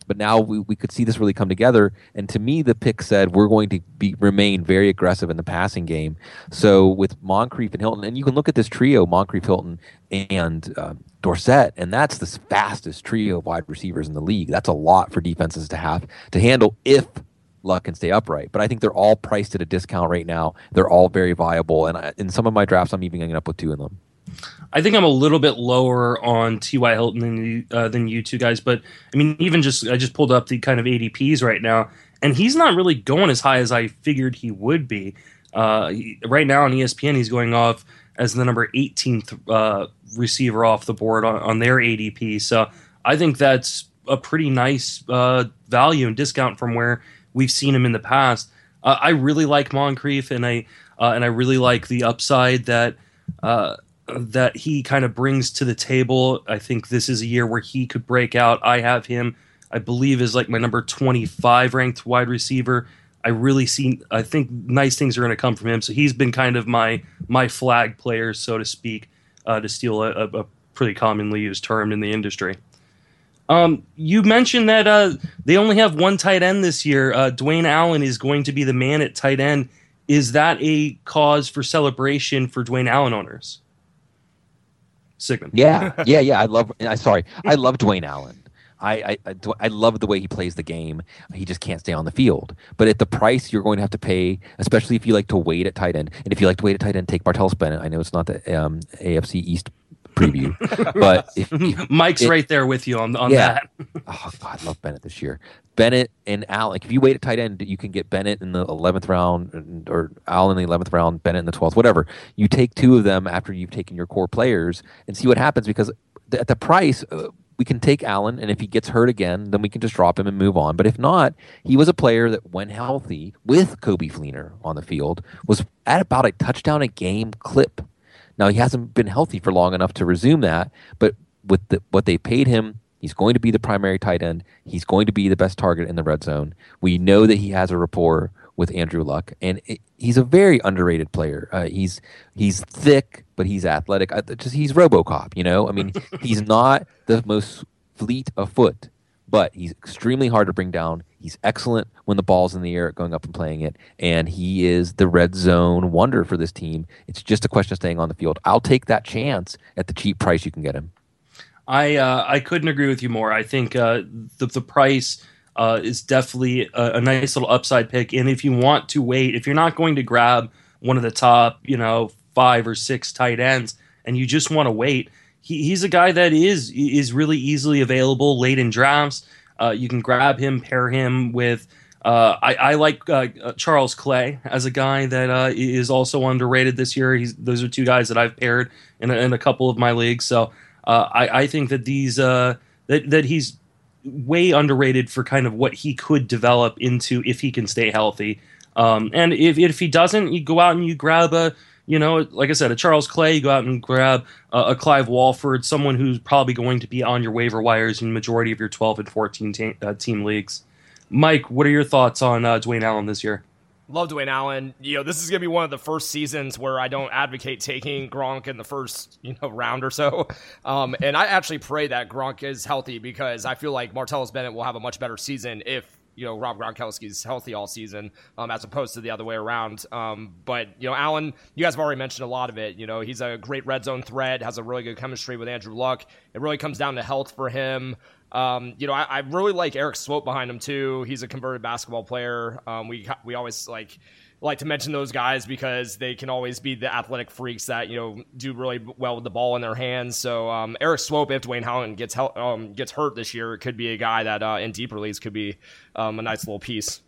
but now we, we could see this really come together. And to me, the pick said we're going to be remain very aggressive in the passing game. So with Moncrief and Hilton, and you can look at this trio, Moncrief, Hilton, and uh, Dorsett, and that's the fastest trio of wide receivers in the league. That's a lot for defenses to have to handle if Luck can stay upright. But I think they're all priced at a discount right now. They're all very viable, and I, in some of my drafts, I'm even ending up with two of them. I think I'm a little bit lower on T Y. Hilton than you, uh, than you two guys, but I mean, even just I just pulled up the kind of A D Ps right now, and he's not really going as high as I figured he would be. Uh, he, right now on E S P N, he's going off as the number eighteenth uh, receiver off the board on, on their A D P. So I think that's a pretty nice uh, value and discount from where we've seen him in the past. Uh, I really like Moncrief, and I uh, and I really like the upside that. Uh, that he kind of brings to the table. I think this is a year where he could break out. I have him, I believe, is like my number twenty-five ranked wide receiver. I really see, I think nice things are going to come from him. So he's been kind of my my flag player, so to speak, uh, to steal a, a pretty commonly used term in the industry. Um, you mentioned that uh, they only have one tight end this year. Uh, Dwayne Allen is going to be the man at tight end. Is that a cause for celebration for Dwayne Allen owners? Sigmund. Yeah, yeah, yeah. I love. I sorry, I love Dwayne Allen. I, I I love the way he plays the game. He just can't stay on the field. But at the price you're going to have to pay, especially if you like to wait at tight end, and if you like to wait at tight end, take Martellus Bennett. I know it's not the um, A F C East preview, but if, if, Mike's it, right there with you on on yeah. that. Oh God, I love Bennett this year. Bennett and Allen. Like if you wait at tight end, you can get Bennett in the eleventh round, or Allen in the eleventh round, Bennett in the twelfth, whatever. You take two of them after you've taken your core players and see what happens, because th- at the price, uh, we can take Allen, and if he gets hurt again, then we can just drop him and move on. But if not, he was a player that, when healthy, with Coby Fleener on the field, was at about a touchdown a game clip. Now, he hasn't been healthy for long enough to resume that, but with the, what they paid him, he's going to be the primary tight end. He's going to be the best target in the red zone. We know that he has a rapport with Andrew Luck, and it, he's a very underrated player. Uh, he's he's thick, but he's athletic. I, just he's RoboCop, you know. I mean, he's not the most fleet of foot, but he's extremely hard to bring down. He's excellent when the ball's in the air, going up and playing it, and he is the red zone wonder for this team. It's just a question of staying on the field. I'll take that chance at the cheap price you can get him. I uh, I couldn't agree with you more. I think uh, the the price uh, is definitely a, a nice little upside pick. And if you want to wait, if you're not going to grab one of the top, you know, five or six tight ends, and you just want to wait, he, he's a guy that is is really easily available late in drafts. Uh, you can grab him, pair him with. Uh, I, I like uh, Charles Clay as a guy that uh, is also underrated this year. He's, those are two guys that I've paired in a, in a couple of my leagues. So. Uh, I, I think that these uh, that that he's way underrated for kind of what he could develop into if he can stay healthy. Um, and if if he doesn't, you go out and you grab a you know like I said a Charles Clay. You go out and grab a, a Clive Walford, someone who's probably going to be on your waiver wires in the majority of your twelve and fourteen te- uh, team leagues. Mike, what are your thoughts on uh, Dwayne Allen this year? Love Dwayne Allen. You know, this is going to be one of the first seasons where I don't advocate taking Gronk in the first, you know, round or so. Um, and I actually pray that Gronk is healthy, because I feel like Martellus Bennett will have a much better season if, you know, Rob Gronkowski is healthy all season, um, as opposed to the other way around. Um, but, you know, Allen, you guys have already mentioned a lot of it. You know, he's a great red zone threat, has a really good chemistry with Andrew Luck. It really comes down to health for him. Um, you know, I, I really like Eric Swope behind him too. He's a converted basketball player. Um, we we always like like to mention those guys because they can always be the athletic freaks that, you know, do really well with the ball in their hands. So um, Eric Swope, if Dwayne Allen gets hel- um, gets hurt this year, could be a guy that uh, in deeper leagues could be um, a nice little piece.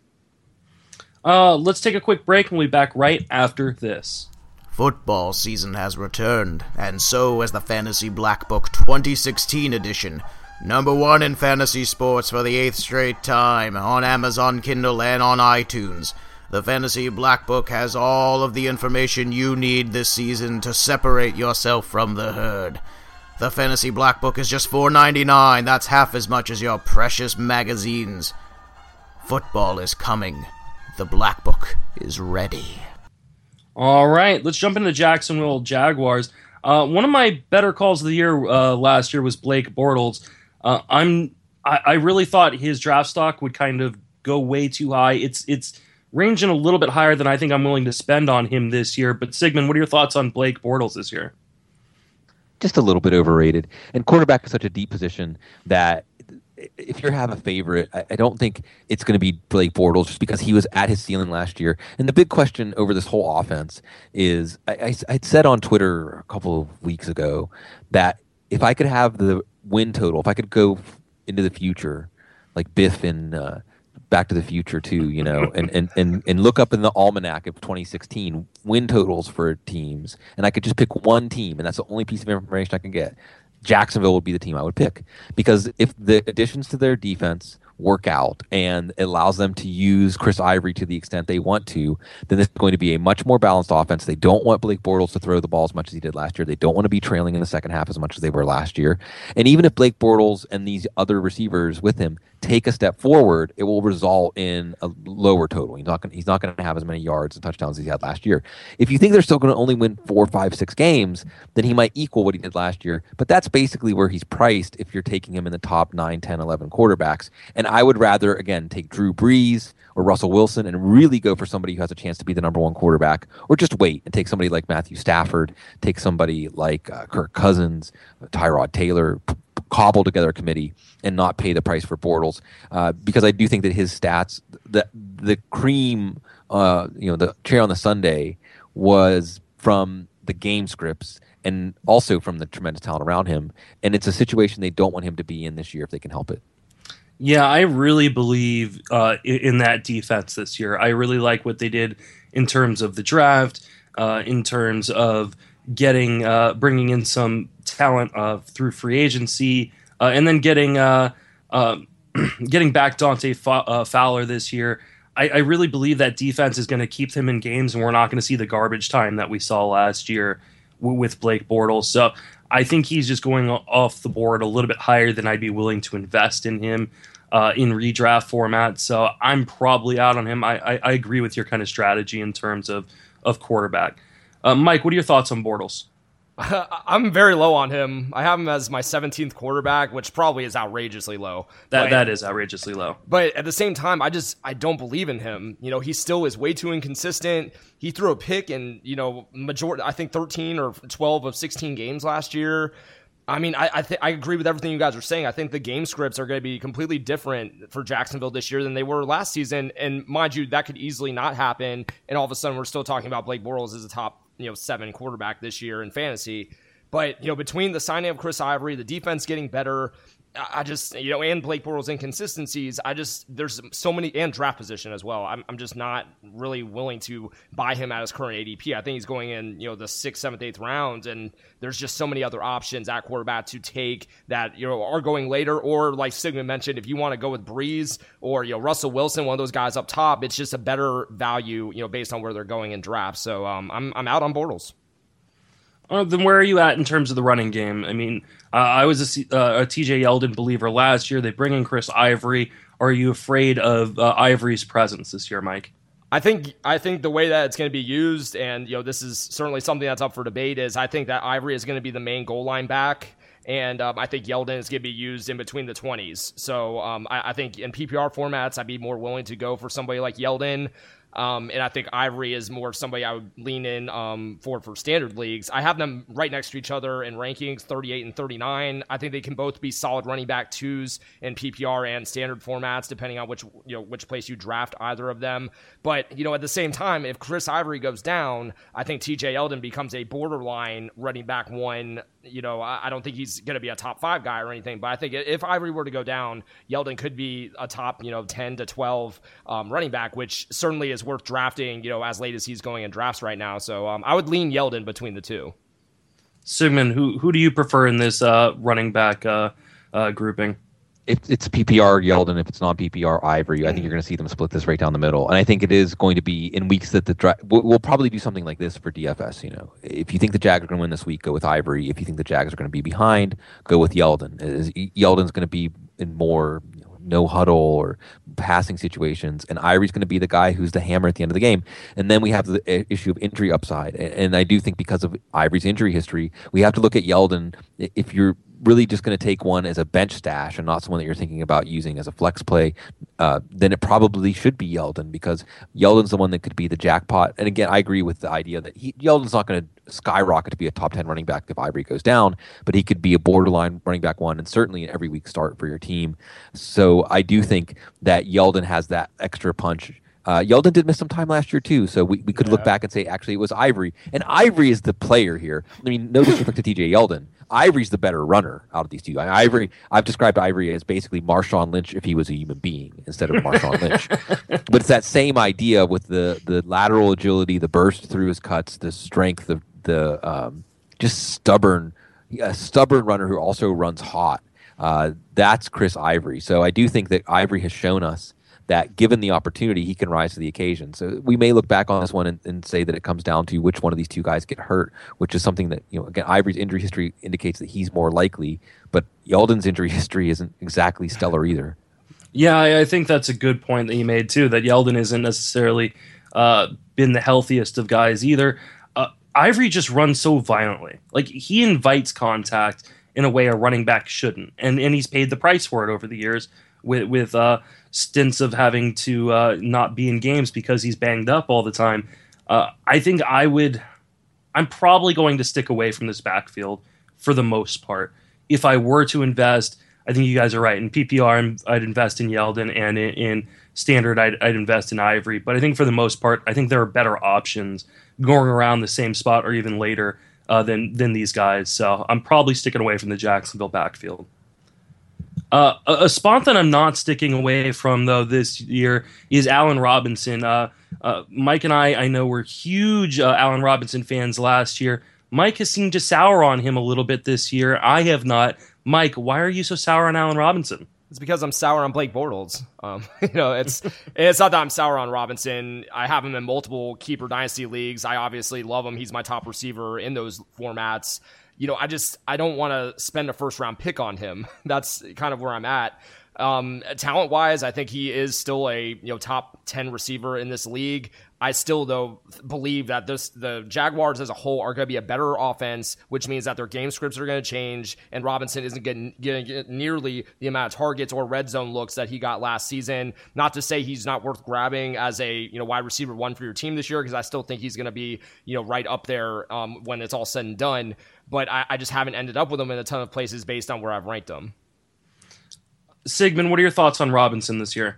Uh, let's take a quick break and we'll be back right after this. Football season has returned, and so has the Fantasy Black Book twenty sixteen edition. Number one in fantasy sports for the eighth straight time on Amazon Kindle and on iTunes. The Fantasy Black Book has all of the information you need this season to separate yourself from the herd. The Fantasy Black Book is just four dollars and ninety-nine cents. That's half as much as your precious magazines. Football is coming. The Black Book is ready. All right, let's jump into the Jacksonville Jaguars. Uh, one of my better calls of the year uh, last year was Blake Bortles. Uh, I'm I, I really thought his draft stock would kind of go way too high. It's it's ranging a little bit higher than I think I'm willing to spend on him this year. But Sigmund, what are your thoughts on Blake Bortles this year? Just a little bit overrated. And quarterback is such a deep position that if you have a favorite, I, I don't think it's going to be Blake Bortles just because he was at his ceiling last year. And the big question over this whole offense is, I, I, I'd said on Twitter a couple of weeks ago that if I could have the win total, if I could go into the future, like Biff in uh, Back to the Future too, you know, and, and, and, and look up in the almanac of twenty sixteen win totals for teams, and I could just pick one team, and that's the only piece of information I can get, Jacksonville would be the team I would pick. Because if the additions to their defense work out and it allows them to use Chris Ivory to the extent they want to, then it's going to be a much more balanced offense. They don't want Blake Bortles to throw the ball as much as he did last year. They don't want to be trailing in the second half as much as they were last year. And even if Blake Bortles and these other receivers with him take a step forward, it will result in a lower total. He's not going he's not going to have as many yards and touchdowns as he had last year. If you think they're still going to only win four, five, six games, then he might equal what he did last year. But that's basically where he's priced if you're taking him in the top nine, ten, eleven quarterbacks. And I would rather, again, take Drew Brees or Russell Wilson and really go for somebody who has a chance to be the number one quarterback, or just wait and take somebody like Matthew Stafford, take somebody like uh, Kirk Cousins, Tyrod Taylor, p- cobble together a committee and not pay the price for Bortles, uh, because I do think that his stats, the the cream, uh, you know, the cherry on the sundae was from the game scripts and also from the tremendous talent around him, and it's a situation they don't want him to be in this year if they can help it. Yeah, I really believe uh, in, in that defense this year. I really like what they did in terms of the draft, uh, in terms of getting uh, bringing in some talent uh, through free agency, uh, and then getting uh, uh, getting back Dante Fa- uh, Fowler this year. I, I really believe that defense is going to keep them in games, and we're not going to see the garbage time that we saw last year w- with Blake Bortles. So I think he's just going off the board a little bit higher than I'd be willing to invest in him uh, in redraft format. So I'm probably out on him. I, I, I agree with your kind of strategy in terms of, of quarterback. Uh, Mike, what are your thoughts on Bortles? I'm very low on him. I have him as my seventeenth quarterback, which probably is outrageously low. That but, that is outrageously low. But at the same time, I just I don't believe in him. You know, he still is way too inconsistent. He threw a pick in, you know, majority I think thirteen or twelve of sixteen games last year. I mean, I I, th- I agree with everything you guys are saying. I think the game scripts are going to be completely different for Jacksonville this year than they were last season. And mind you, that could easily not happen. And all of a sudden, we're still talking about Blake Bortles as a top, you know, seven quarterback this year in fantasy. But, you know, between the signing of Chris Ivory, the defense getting better, I just, you know, and Blake Bortles' inconsistencies, I just, there's so many, and draft position as well. I'm, I'm just not really willing to buy him at his current A D P. I think he's going in, you know, the sixth, seventh, eighth round, and there's just so many other options at quarterback to take that, you know, are going later. Or like Sigmund mentioned, if you want to go with Brees or, you know, Russell Wilson, one of those guys up top, it's just a better value, you know, based on where they're going in drafts. So um, I'm, I'm out on Bortles. Uh, then where are you at in terms of the running game? I mean, uh, I was a, C- uh, a T J Yeldon believer last year. They bring in Chris Ivory. Are you afraid of uh, Ivory's presence this year, Mike? I think I think the way that it's going to be used, and you know, this is certainly something that's up for debate, is I think that Ivory is going to be the main goal line back, and um, I think Yeldon is going to be used in between the twenties. So um, I, I think in P P R formats, I'd be more willing to go for somebody like Yeldon. Um, and I think Ivory is more somebody I would lean in um, for for standard leagues. I have them right next to each other in rankings, thirty-eight and thirty-nine. I think they can both be solid running back twos in P P R and standard formats, depending on which you know which place you draft either of them. But you know, at the same time, if Chris Ivory goes down, I think T J Yeldon becomes a borderline running back one. You know, I, I don't think he's going to be a top five guy or anything, but I think if Ivory were to go down, Yeldon could be a top, you know, ten to twelve um, running back, which certainly is worth drafting, you know, as late as he's going in drafts right now. So um, I would lean Yeldon between the two. Sigmund, who who do you prefer in this uh, running back uh, uh, grouping? If it's P P R Yeldon, if it's not P P R Ivory, I think you're going to see them split this right down the middle. And I think it is going to be in weeks that the dra- we'll, we'll probably do something like this for D F S. You know, if you think the Jags are going to win this week, go with Ivory. If you think the Jags are going to be behind, go with Yeldon. Yeldon's going to be in more you know, no huddle or passing situations, and Ivory's going to be the guy who's the hammer at the end of the game. And then we have the issue of injury upside. And I do think because of Ivory's injury history, we have to look at Yeldon. If you're really just going to take one as a bench stash and not someone that you're thinking about using as a flex play, uh, then it probably should be Yeldon, because Yeldon's the one that could be the jackpot. And again, I agree with the idea that he, Yeldon's not going to skyrocket to be a top ten running back if Ivory goes down, but he could be a borderline running back one and certainly an every week start for your team. So I do think that Yeldon has that extra punch. Uh, Yeldon did miss some time last year too, so we, we could yeah. look back and say actually it was Ivory. And Ivory is the player here. I mean, no disrespect to T J Yeldon. Ivory's the better runner out of these two. I mean, Ivory, I've described Ivory as basically Marshawn Lynch if he was a human being instead of Marshawn Lynch. But it's that same idea with the the lateral agility, the burst through his cuts, the strength, the the um, just stubborn, a stubborn runner who also runs hot. Uh, that's Chris Ivory. So I do think that Ivory has shown us that given the opportunity, he can rise to the occasion. So we may look back on this one and, and say that it comes down to which one of these two guys get hurt, which is something that, you know, again, Ivory's injury history indicates that he's more likely, but Yeldon's injury history isn't exactly stellar either. Yeah, I, I think that's a good point that you made too, that Yeldon isn't necessarily uh, been the healthiest of guys either. Uh, Ivory just runs so violently. Like, he invites contact in a way a running back shouldn't, and and he's paid the price for it over the years with with uh, stints of having to uh, not be in games because he's banged up all the time. Uh, I think I would, I'm probably going to stick away from this backfield for the most part. If I were to invest, I think you guys are right. In P P R, I'd invest in Yeldon, and in, in standard, I'd, I'd invest in Ivory. But I think for the most part, I think there are better options going around the same spot or even later uh, than than these guys. So I'm probably sticking away from the Jacksonville backfield. Uh, a, a spot that I'm not sticking away from, though, this year is Allen Robinson. Uh, uh, Mike and I, I know, were huge uh, Allen Robinson fans last year. Mike has seemed to sour on him a little bit this year. I have not. Mike, why are you so sour on Allen Robinson? It's because I'm sour on Blake Bortles. Um, you know, it's it's not that I'm sour on Robinson. I have him in multiple keeper dynasty leagues. I obviously love him. He's my top receiver in those formats. You know, I just I don't want to spend a first round pick on him. That's kind of where I'm at. Um, talent wise, I think he is still a you know top ten receiver in this league. I still, though, believe that this the Jaguars as a whole are going to be a better offense, which means that their game scripts are going to change, and Robinson isn't going to get nearly the amount of targets or red zone looks that he got last season. Not to say he's not worth grabbing as a you know wide receiver one for your team this year, because I still think he's going to be you know right up there um, when it's all said and done. But I, I just haven't ended up with him in a ton of places based on where I've ranked him. Sigmund, what are your thoughts on Robinson this year?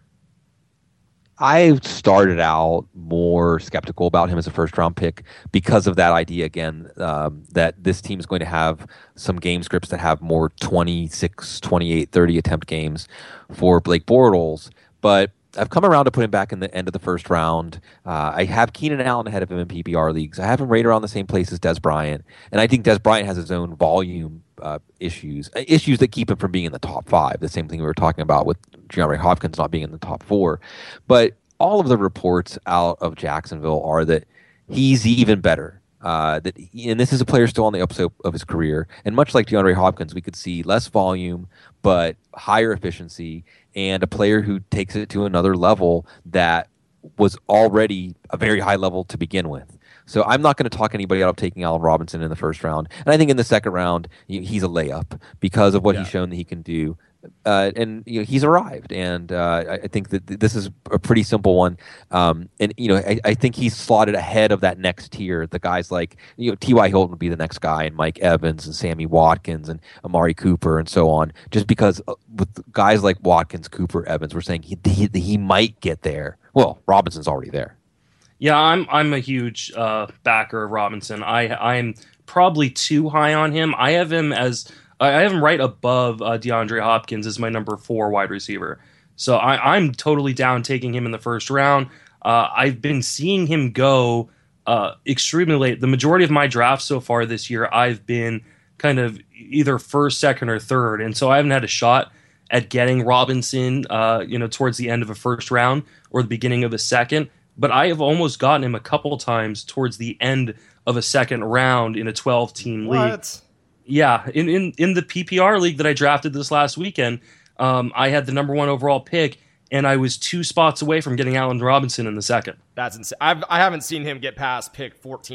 I started out more skeptical about him as a first-round pick because of that idea, again, um, that this team is going to have some game scripts that have more twenty-six, twenty-eight, thirty attempt games for Blake Bortles. But I've come around to put him back in the end of the first round. Uh, I have Keenan Allen ahead of him in P P R leagues. I have him right around the same place as Des Bryant. And I think Des Bryant has his own volume uh, issues, issues that keep him from being in the top five. The same thing we were talking about with DeAndre Hopkins not being in the top four. But all of the reports out of Jacksonville are that he's even better. Uh, that he, and this is a player still on the upside of his career. And much like DeAndre Hopkins, we could see less volume, but higher efficiency, and a player who takes it to another level that was already a very high level to begin with. So I'm not going to talk anybody out of taking Allen Robinson in the first round. And I think in the second round, he's a layup because of what yeah. he's shown that he can do. Uh, and you know he's arrived, and uh, I think that this is a pretty simple one. Um, and you know I, I think he's slotted ahead of that next tier. The guys like you know T Y Hilton would be the next guy, and Mike Evans and Sammy Watkins and Amari Cooper and so on. Just because with guys like Watkins, Cooper, Evans, we're saying he he, he might get there. Well, Robinson's already there. Yeah, I'm I'm a huge uh, backer of Robinson. I I'm probably too high on him. I have him as I have him right above uh, DeAndre Hopkins as my number four wide receiver. So I, I'm totally down taking him in the first round. Uh, I've been seeing him go uh, extremely late. The majority of my drafts so far this year, I've been kind of either first, second, or third, and so I haven't had a shot at getting Robinson, uh, you know, towards the end of a first round or the beginning of a second. But I have almost gotten him a couple times towards the end of a second round in a twelve-team league. What? Yeah, in, in, in the P P R league that I drafted this last weekend, um, I had the number one overall pick, and I was two spots away from getting Allen Robinson in the second. That's insane. I've, I haven't seen him get past pick fourteen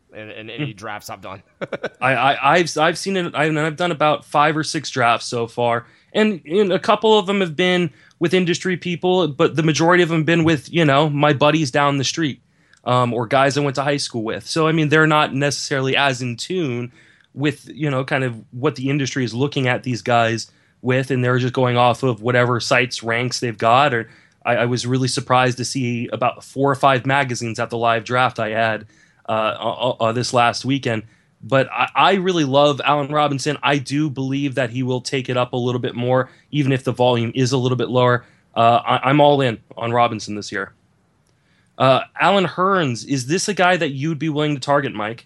in, in any drafts I've done. I, I, I've I've seen it. I've, I've done about five or six drafts so far, and, and a couple of them have been with industry people, but the majority of them have been with, you know, my buddies down the street, um, or guys I went to high school with. So I mean, they're not necessarily as in tune with, you know, kind of what the industry is looking at these guys with, and they're just going off of whatever sites ranks they've got. Or I, I was really surprised to see about four or five magazines at the live draft I had uh, uh, uh, this last weekend. But I, I really love Allen Robinson. I do believe that he will take it up a little bit more, even if the volume is a little bit lower. Uh, I, I'm all in on Robinson this year. Uh, Allen Hurns, is this a guy that you'd be willing to target, Mike?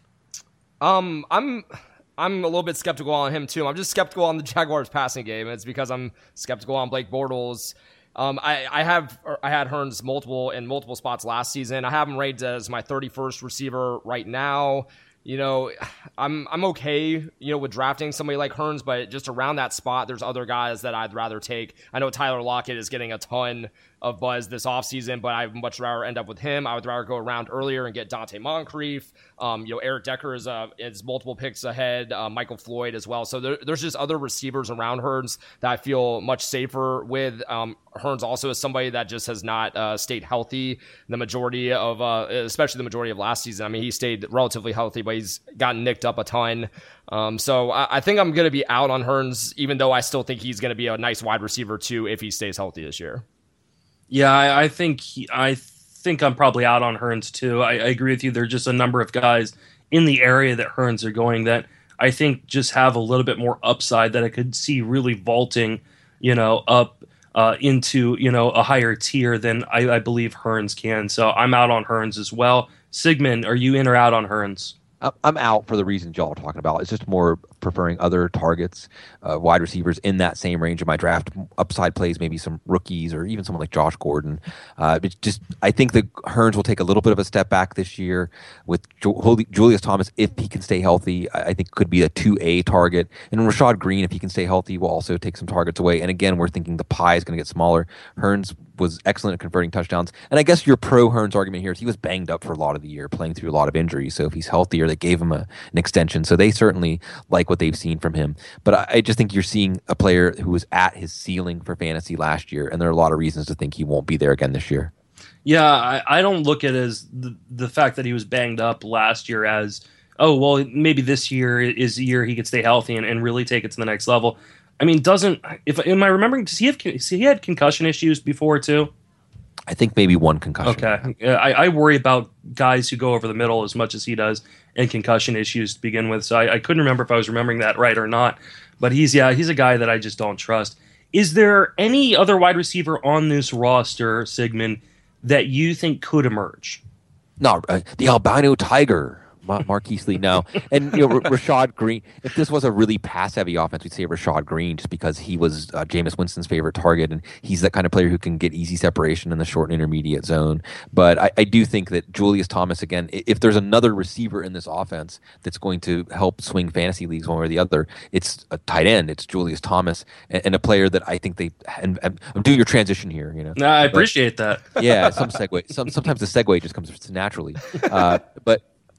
Um, I'm I'm a little bit skeptical on him too. I'm just skeptical on the Jaguars passing game. It's because I'm skeptical on Blake Bortles. Um, I, I have I had Hurns multiple in multiple spots last season. I have him rated as my thirty-first receiver right now. You know, I'm I'm okay, you know, with drafting somebody like Hurns, but just around that spot, there's other guys that I'd rather take. I know Tyler Lockett is getting a ton of buzz this offseason, but I'd much rather end up with him. I would rather go around earlier and get Dante Moncrief. Um, you know, Eric Decker is uh, is multiple picks ahead. Uh, Michael Floyd as well. So there, there's just other receivers around Hurns that I feel much safer with. Um, Hurns also is somebody that just has not uh, stayed healthy the majority of, uh, especially the majority of last season. I mean, he stayed relatively healthy, but he's gotten nicked up a ton. Um, so I, I think I'm going to be out on Hurns, even though I still think he's going to be a nice wide receiver too if he stays healthy this year. Yeah, I, I think he, I think I'm probably out on Hurns too. I, I agree with you. There are just a number of guys in the area that Hurns are going that I think just have a little bit more upside that I could see really vaulting, you know, up uh, into, you know, a higher tier than I, I believe Hurns can. So I'm out on Hurns as well. Sigmund, are you in or out on Hurns? I'm out for the reasons y'all are talking about. It's just more preferring other targets, uh, wide receivers in that same range of my draft. Upside plays, maybe some rookies or even someone like Josh Gordon. Uh, it's just I think that Hurns will take a little bit of a step back this year with Ju- Julius Thomas, if he can stay healthy. I, I think could be a two A target. And Rashad Green, if he can stay healthy, will also take some targets away. And again, we're thinking the pie is going to get smaller. Hurns was excellent at converting touchdowns. And I guess your pro Hurns argument here is he was banged up for a lot of the year, playing through a lot of injuries. So if he's healthier, they gave him a, an extension. So they certainly like what they've seen from him. But I, I just think you're seeing a player who was at his ceiling for fantasy last year, and there are a lot of reasons to think he won't be there again this year. Yeah, I, I don't look at it as the, the fact that he was banged up last year as, oh, well, maybe this year is the year he could stay healthy and, and really take it to the next level. I mean, doesn't if am I remembering? Does he have? See, he had concussion issues before too. I think maybe one concussion. Okay, I, I worry about guys who go over the middle as much as he does and concussion issues to begin with. So I, I couldn't remember if I was remembering that right or not. But he's yeah, he's a guy that I just don't trust. Is there any other wide receiver on this roster, Sigmund, that you think could emerge? No, uh, the albino tiger. Mar- Marquise Lee, no. And, you know, R- Rashad Green, if this was a really pass-heavy offense, we'd say Rashad Green just because he was uh, Jameis Winston's favorite target, and he's that kind of player who can get easy separation in the short and intermediate zone. But I, I do think that Julius Thomas, again, if there's another receiver in this offense that's going to help swing fantasy leagues one way or the other, it's a tight end. It's Julius Thomas, and, and a player that I think they and, and I'm doing your transition here, you know. No, I appreciate but, that. Yeah, some segue. Some sometimes the segue just comes naturally, uh, but.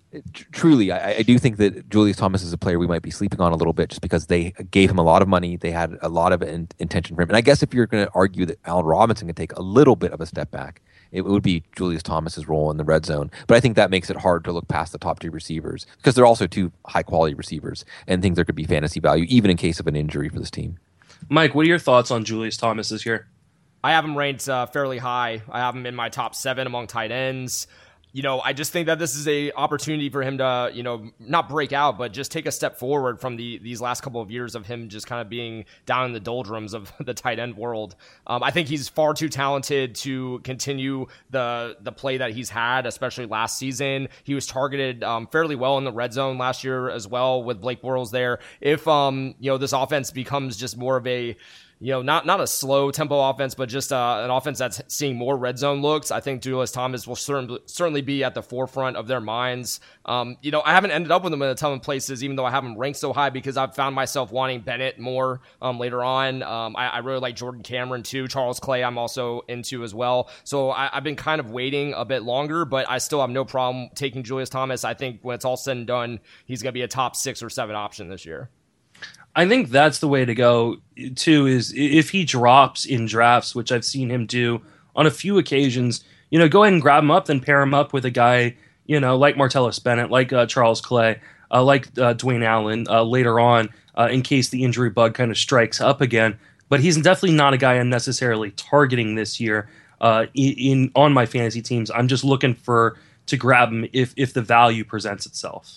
Truly, I, I do think that Julius Thomas is a player we might be sleeping on a little bit just because they gave him a lot of money. They had a lot of in, intention for him. And I guess if you're going to argue that Allen Robinson can take a little bit of a step back, it would be Julius Thomas's role in the red zone. But I think that makes it hard to look past the top two receivers because they're also two high-quality receivers and think there could be fantasy value even in case of an injury for this team. Mike, what are your thoughts on Julius Thomas this year? I have him ranked uh, fairly high. I have him in my top seven among tight ends. You know, I just think that this is a opportunity for him to, you know, not break out, but just take a step forward from the these last couple of years of him just kind of being down in the doldrums of the tight end world. Um, I think he's far too talented to continue the the play that he's had, especially last season. He was targeted um, fairly well in the red zone last year as well with Blake Bortles there. If, um, you know, this offense becomes just more of a, you know, not not a slow tempo offense, but just uh, an offense that's seeing more red zone looks. I think Julius Thomas will certainly certainly be at the forefront of their minds. Um, you know, I haven't ended up with him in a ton of places, even though I have him ranked so high, because I've found myself wanting Bennett more um, later on. Um, I, I really like Jordan Cameron too. Charles Clay I'm also into as well. So I, I've been kind of waiting a bit longer, but I still have no problem taking Julius Thomas. I think when it's all said and done, he's going to be a top six or seven option this year. I think that's the way to go, too, is if he drops in drafts, which I've seen him do on a few occasions, you know, go ahead and grab him up, then pair him up with a guy, you know, like Martellus Bennett, like uh, Charles Clay, uh, like uh, Dwayne Allen uh, later on, uh, in case the injury bug kind of strikes up again. But he's definitely not a guy I'm necessarily targeting this year uh, in, in on my fantasy teams. I'm just looking for to grab him if if the value presents itself.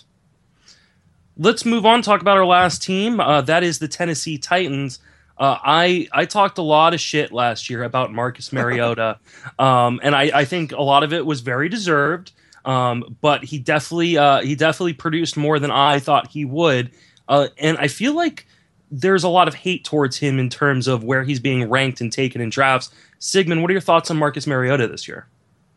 Let's move on, talk about our last team. Uh, that is the Tennessee Titans. Uh, I I talked a lot of shit last year about Marcus Mariota, um, and I, I think a lot of it was very deserved. Um, but he definitely uh, he definitely produced more than I thought he would, uh, and I feel like there's a lot of hate towards him in terms of where he's being ranked and taken in drafts. Sigmund, what are your thoughts on Marcus Mariota this year?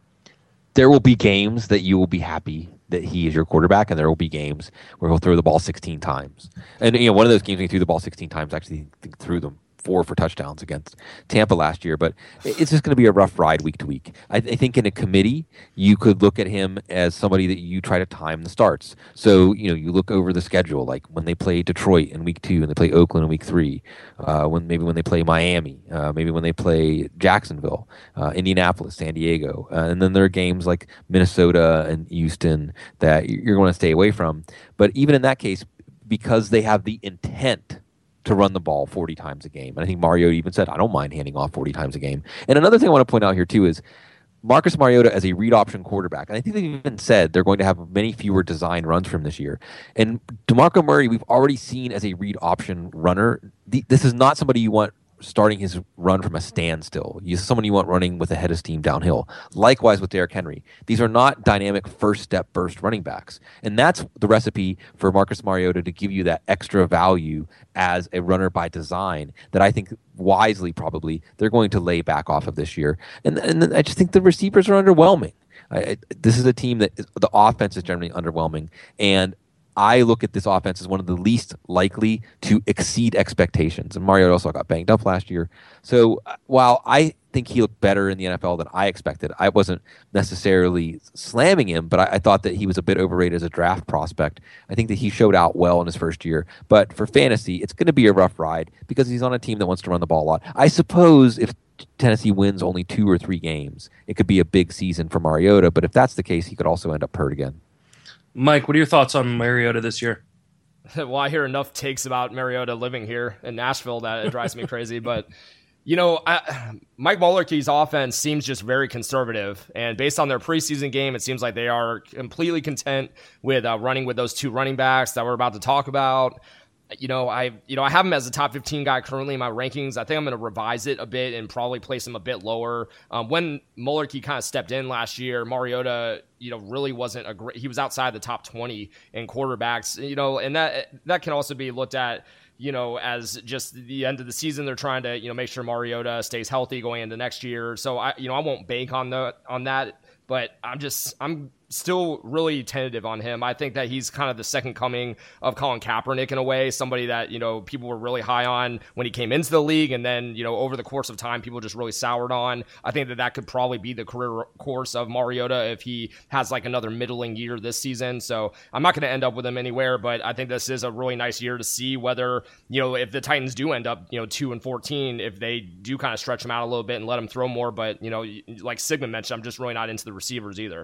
There will be games that you will be happy that he is your quarterback, and there will be games where he'll throw the ball sixteen times. And you know, one of those games when he threw the ball sixteen times, actually threw them four for touchdowns against Tampa last year. But it's just going to be a rough ride week to week. I, I think in a committee, you could look at him as somebody that you try to time the starts. So, you know, you look over the schedule, like when they play Detroit in week two and they play Oakland in week three, uh, when maybe when they play Miami, uh, maybe when they play Jacksonville, uh, Indianapolis, San Diego. Uh, and then there are games like Minnesota and Houston that you're going to stay away from. But even in that case, because they have the intent to run the ball forty times a game. And I think Mariota even said, I don't mind handing off forty times a game. And another thing I want to point out here, too, is Marcus Mariota as a read option quarterback. And I think they've even said they're going to have many fewer design runs from this year. And DeMarco Murray, we've already seen as a read option runner. The, this is not somebody you want starting his run from a standstill. He's someone you want running with a head of steam downhill. Likewise with Derrick Henry. These are not dynamic first step burst running backs. And that's the recipe for Marcus Mariota to give you that extra value as a runner by design that I think wisely probably they're going to lay back off of this year. And, and I just think the receivers are underwhelming. I, this is a team that is, the offense is generally underwhelming. And I look at this offense as one of the least likely to exceed expectations. And Mariota also got banged up last year. So uh, while I think he looked better in the N F L than I expected, I wasn't necessarily slamming him, but I, I thought that he was a bit overrated as a draft prospect. I think that he showed out well in his first year. But for fantasy, it's going to be a rough ride because he's on a team that wants to run the ball a lot. I suppose if Tennessee wins only two or three games, it could be a big season for Mariota. But if that's the case, he could also end up hurt again. Mike, what are your thoughts on Mariota this year? Well, I hear enough takes about Mariota living here in Nashville that it drives me crazy. But, you know, I, Mike Mularkey's offense seems just very conservative. And based on their preseason game, it seems like they are completely content with uh, running with those two running backs that we're about to talk about. You know, I you know I have him as a top fifteen guy currently in my rankings. I think I'm going to revise it a bit and probably place him a bit lower. Um, when Mularkey kind of stepped in last year, Mariota, you know, really wasn't a great. He was outside the top twenty in quarterbacks. You know, and that that can also be looked at, you know, as just the end of the season. They're trying to, you know, make sure Mariota stays healthy going into next year. So I, you know, I won't bank on the on that. But I'm just I'm still really tentative on him. I think that he's kind of the second coming of Colin Kaepernick in a way, somebody that, you know, people were really high on when he came into the league. And then, you know, over the course of time, people just really soured on. I think that that could probably be the career course of Mariota if he has like another middling year this season. So I'm not going to end up with him anywhere, but I think this is a really nice year to see whether, you know, if the Titans do end up, you know, two and fourteen, if they do kind of stretch him out a little bit and let him throw more. But, you know, like Sigmund mentioned, I'm just really not into the receivers either.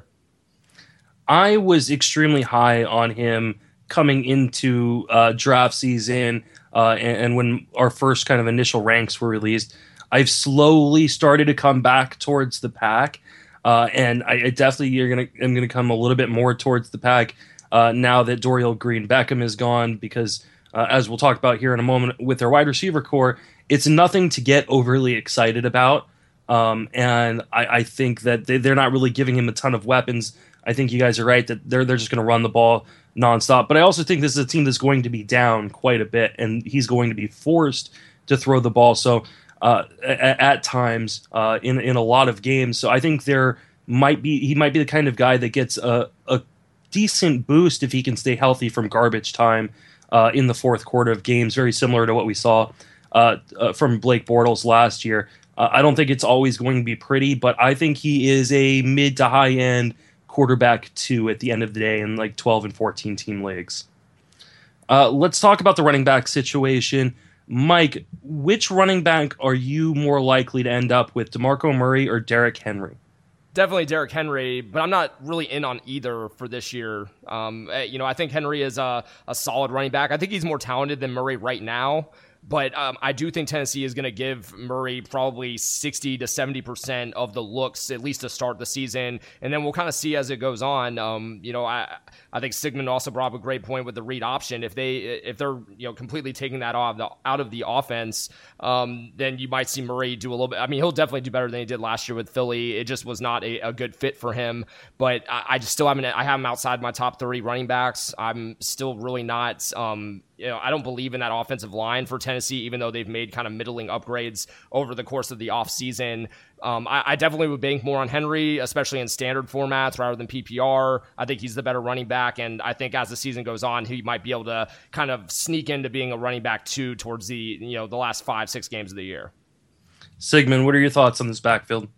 I was extremely high on him coming into uh, draft season uh, and, and when our first kind of initial ranks were released. I've slowly started to come back towards the pack, uh, and I, I definitely you're gonna I'm gonna come a little bit more towards the pack uh, now that Dorial Green Beckham is gone, because uh, as we'll talk about here in a moment with their wide receiver core, it's nothing to get overly excited about, um, and I, I think that they, they're not really giving him a ton of weapons. I think you guys are right that they're they're just going to run the ball nonstop. But I also think this is a team that's going to be down quite a bit, and he's going to be forced to throw the ball. So uh, at, at times uh, in in a lot of games, so I think there might be he might be the kind of guy that gets a, a decent boost if he can stay healthy from garbage time uh, in the fourth quarter of games. Very similar to what we saw uh, uh, from Blake Bortles last year. Uh, I don't think it's always going to be pretty, but I think he is a mid to high end quarterback two at the end of the day in like twelve and fourteen team leagues. Uh, let's talk about the running back situation. Mike, which running back are you more likely to end up with, DeMarco Murray or Derrick Henry? Definitely Derrick Henry, but I'm not really in on either for this year. Um, you know, I think Henry is a, a solid running back. I think he's more talented than Murray right now. But um, I do think Tennessee is going to give Murray probably sixty to seventy percent of the looks, at least to start the season. And then we'll kind of see as it goes on. Um, you know, I I think Sigmund also brought up a great point with the read option. If they if they're you know completely taking that off the, out of the offense, um, then you might see Murray do a little bit. I mean, he'll definitely do better than he did last year with Philly. It just was not a, a good fit for him. But I, I just still haven't. I have him outside my top thirty running backs. I'm still really not. Um, You know, I don't believe in that offensive line for Tennessee, even though they've made kind of middling upgrades over the course of the offseason. Um, I, I definitely would bank more on Henry, especially in standard formats rather than P P R. I think he's the better running back, and I think as the season goes on, he might be able to kind of sneak into being a running back two towards the you know the last five, six games of the year. Sigmund, what are your thoughts on this backfield?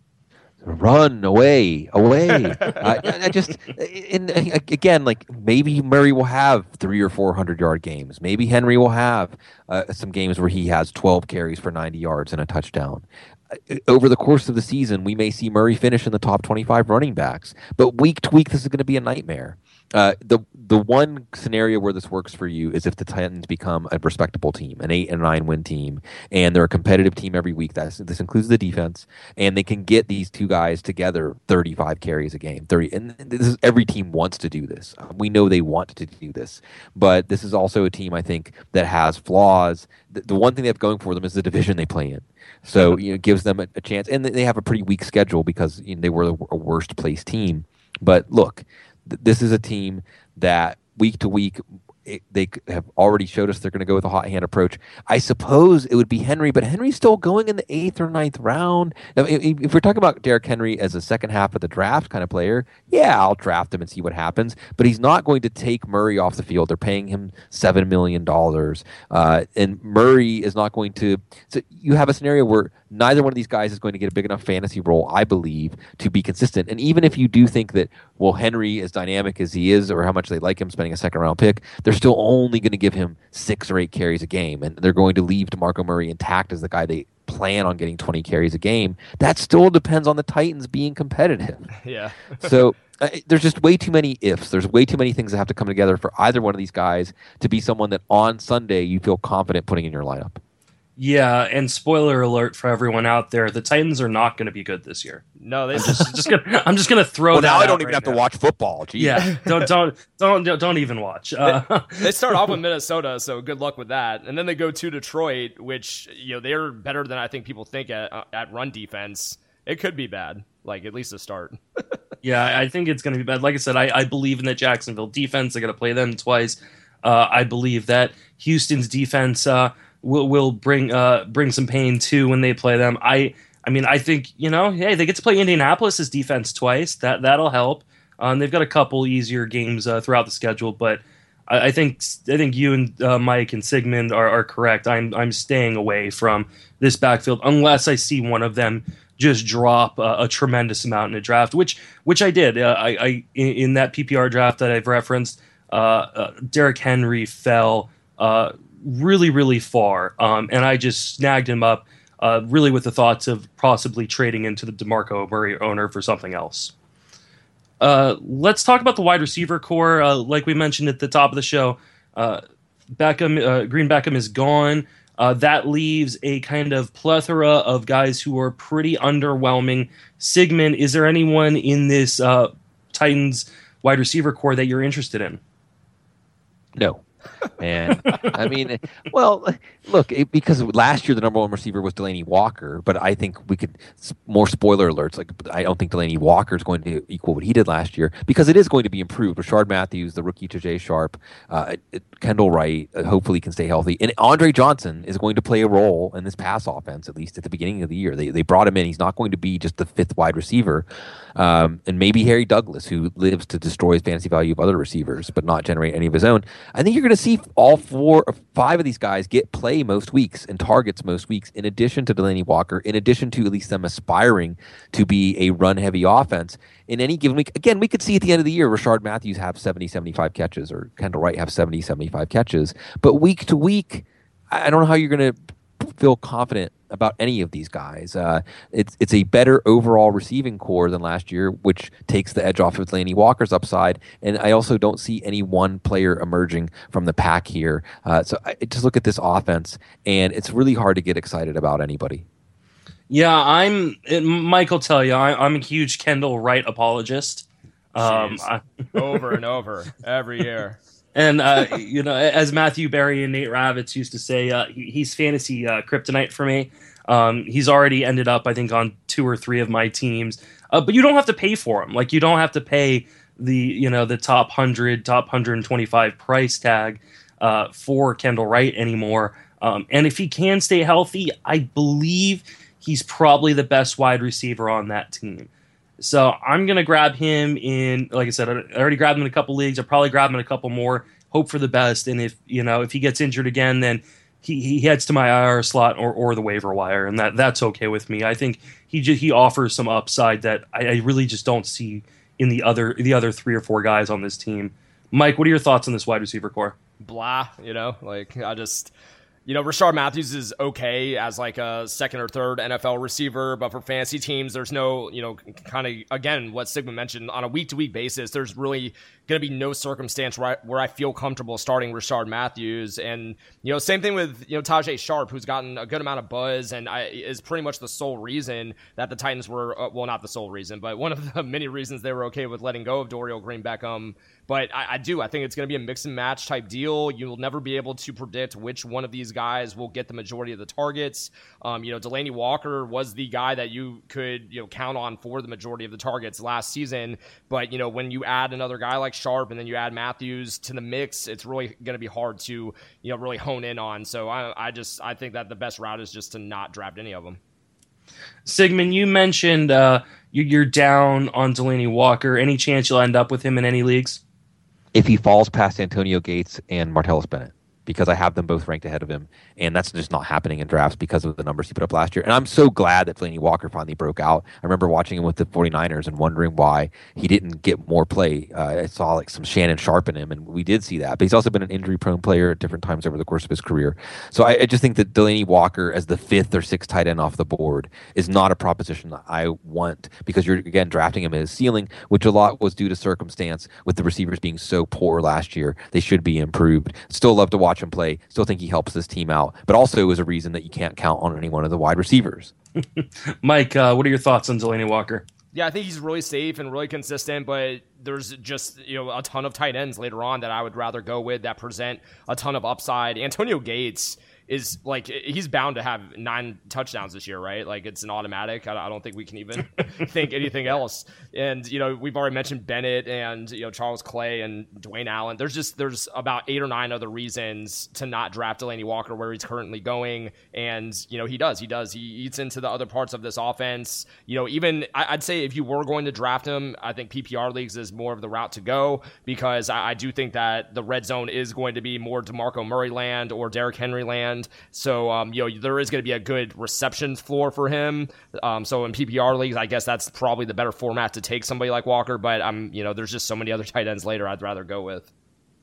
Run away, away. uh, I just, and again, like maybe Murray will have three or four hundred yard games. Maybe Henry will have uh, some games where he has twelve carries for ninety yards and a touchdown. Uh, over the course of the season, we may see Murray finish in the top twenty-five running backs. But week to week, this is going to be a nightmare. Uh, the the one scenario where this works for you is if the Titans become a respectable team, an eight and nine win team, and they're a competitive team every week. That's, this includes the defense, and they can get these two guys together thirty-five carries a game. thirty, and this is every team wants to do this. We know they want to do this, but this is also a team I think that has flaws. The, the one thing they have going for them is the division they play in. So you know, it gives them a, a chance, and they have a pretty weak schedule because you know, they were a worst placed team. But look. This is a team that week to week, it, they have already showed us they're going to go with a hot hand approach. I suppose it would be Henry, but Henry's still going in the eighth or ninth round. Now, if, if we're talking about Derrick Henry as a second half of the draft kind of player, yeah, I'll draft him and see what happens. But he's not going to take Murray off the field. They're paying him seven million dollars. Uh, and Murray is not going to – so you have a scenario where neither one of these guys is going to get a big enough fantasy role, I believe, to be consistent. And even if you do think that, well, Henry, as dynamic as he is, or how much they like him spending a second-round pick, they're still only going to give him six or eight carries a game, and they're going to leave DeMarco Murray intact as the guy they plan on getting twenty carries a game. That still depends on the Titans being competitive. Yeah. So uh, there's just way too many ifs. There's way too many things that have to come together for either one of these guys to be someone that on Sunday you feel confident putting in your lineup. Yeah, and spoiler alert for everyone out there: the Titans are not going to be good this year. No, they I'm just, just gonna, I'm just going to throw well, that. Now out I don't even right have now. to watch football. Jeez. Yeah, don't don't don't don't, don't even watch. Uh, they, they start off with Minnesota, so good luck with that. And then they go to Detroit, which you know they're better than I think people think at at run defense. It could be bad, like at least to start. Yeah, I think it's going to be bad. Like I said, I, I believe in the Jacksonville defense. They're going to play them twice. Uh, I believe that Houston's defense uh, will will bring uh, bring some pain too when they play them. I I mean, I think you know, hey, they get to play Indianapolis's defense twice. That that'll help. Um, they've got a couple easier games uh, throughout the schedule, but I, I think I think you and uh, Mike and Sigmund are, are correct. I'm I'm staying away from this backfield unless I see one of them just drop uh, a tremendous amount in a draft, which which I did. Uh, I, I in, in that P P R draft that I've referenced, uh, uh, Derrick Henry fell uh, really really far, um, and I just snagged him up uh, really with the thoughts of possibly trading into the DeMarco Murray owner for something else. Uh, let's talk about the wide receiver core. Uh, like we mentioned at the top of the show, uh, Beckham, uh, Green Beckham is gone. Uh, that leaves a kind of plethora of guys who are pretty underwhelming. Sigmund, is there anyone in this uh, Titans wide receiver core that you're interested in? No. And I mean, well, look, it, because last year the number one receiver was Delaney Walker, but I think we could more spoiler alerts. Like, I don't think Delaney Walker is going to equal what he did last year because it is going to be improved. Rashard Matthews, the rookie T J Sharp, uh, Kendall Wright, uh, hopefully can stay healthy, and Andre Johnson is going to play a role in this pass offense at least at the beginning of the year. They they brought him in. He's not going to be just the fifth wide receiver, um, and maybe Harry Douglas, who lives to destroy his fantasy value of other receivers but not generate any of his own. I think you're going to see all four or five of these guys get play most weeks and targets most weeks, in addition to Delaney Walker, in addition to at least them aspiring to be a run-heavy offense in any given week. Again, we could see at the end of the year Rashard Matthews have seventy, seventy-five catches, or Kendall Wright have seventy, seventy-five catches. But week to week, I don't know how you're going to feel confident about any of these guys. Uh, it's it's a better overall receiving core than last year, which takes the edge off of Delaney Walker's upside. And I also don't see any one player emerging from the pack here. Uh, so I just look at this offense, and it's really hard to get excited about anybody. Yeah, I'm. It, Mike will tell you, I, I'm a huge Kendall Wright apologist. Um, I, over and over every year. And, uh, you know, as Matthew Berry and Nate Ravitz used to say, uh, he, he's fantasy uh, kryptonite for me. Um, he's already ended up, I think, on two or three of my teams. Uh, but you don't have to pay for him. Like, you don't have to pay the, you know, the top one hundred, top one hundred twenty-five price tag uh, for Kendall Wright anymore. Um, and if he can stay healthy, I believe he's probably the best wide receiver on that team. So I'm going to grab him in, like I said, I already grabbed him in a couple leagues. I'll probably grab him in a couple more, hope for the best. And if, you know, if he gets injured again, then he, he heads to my I R slot or, or the waiver wire. And that that's okay with me. I think he just, he offers some upside that I, I really just don't see in the other, the other three or four guys on this team. Mike, what are your thoughts on this wide receiver core? Blah, you know, like I just... You know, Rashard Matthews is okay as like a second or third N F L receiver, but for fantasy teams, there's no, you know, kind of, again, what Sigmund mentioned, on a week-to-week basis, there's really going to be no circumstance where I, where I feel comfortable starting Rashard Matthews. And, you know, same thing with, you know, Tajay Sharp, who's gotten a good amount of buzz and I, is pretty much the sole reason that the Titans were, uh, well, not the sole reason, but one of the many reasons they were okay with letting go of Dorial Green-Beckham. But I, I do. I think it's going to be a mix and match type deal. You'll never be able to predict which one of these guys will get the majority of the targets. Um, you know, Delaney Walker was the guy that you could, you know, count on for the majority of the targets last season. But, you know, when you add another guy like Sharp and then you add Matthews to the mix, it's really going to be hard to, you know, really hone in on. So I, I just I think that the best route is just to not draft any of them. Sigmund, you mentioned uh, you're down on Delaney Walker. Any chance you'll end up with him in any leagues? If he falls past Antonio Gates and Martellus Bennett, because I have them both ranked ahead of him, and that's just not happening in drafts because of the numbers he put up last year. And I'm so glad that Delaney Walker finally broke out. I remember watching him with the 49ers and wondering why he didn't get more play. Uh, I saw like some Shannon Sharp in him, and we did see that. But he's also been an injury-prone player at different times over the course of his career. So I, I just think that Delaney Walker as the fifth or sixth tight end off the board is not a proposition that I want, because you're, again, drafting him at his ceiling, which a lot was due to circumstance with the receivers being so poor last year. They should be improved. Still love to watch him play. Still think he helps this team out, but also is a reason that you can't count on any one of the wide receivers. Mike, uh, what are your thoughts on Delaney Walker? Yeah, I think he's really safe and really consistent, but there's just, you know, a ton of tight ends later on that I would rather go with that present a ton of upside. Antonio Gates is like, he's bound to have nine touchdowns this year, right? Like, it's an automatic. I don't think we can even think anything else. And, you know, we've already mentioned Bennett and, you know, Charles Clay and Dwayne Allen. There's just, there's about eight or nine other reasons to not draft Delaney Walker where he's currently going. And, you know, he does, he does. He eats into the other parts of this offense. You know, even, I'd say if you were going to draft him, I think P P R leagues is more of the route to go, because I, I do think that the red zone is going to be more DeMarco Murray land or Derrick Henry land. So, um, you know, there is going to be a good reception floor for him. Um, so in P P R leagues, I guess that's probably the better format to take somebody like Walker. But I'm, you know, there's just so many other tight ends later I'd rather go with.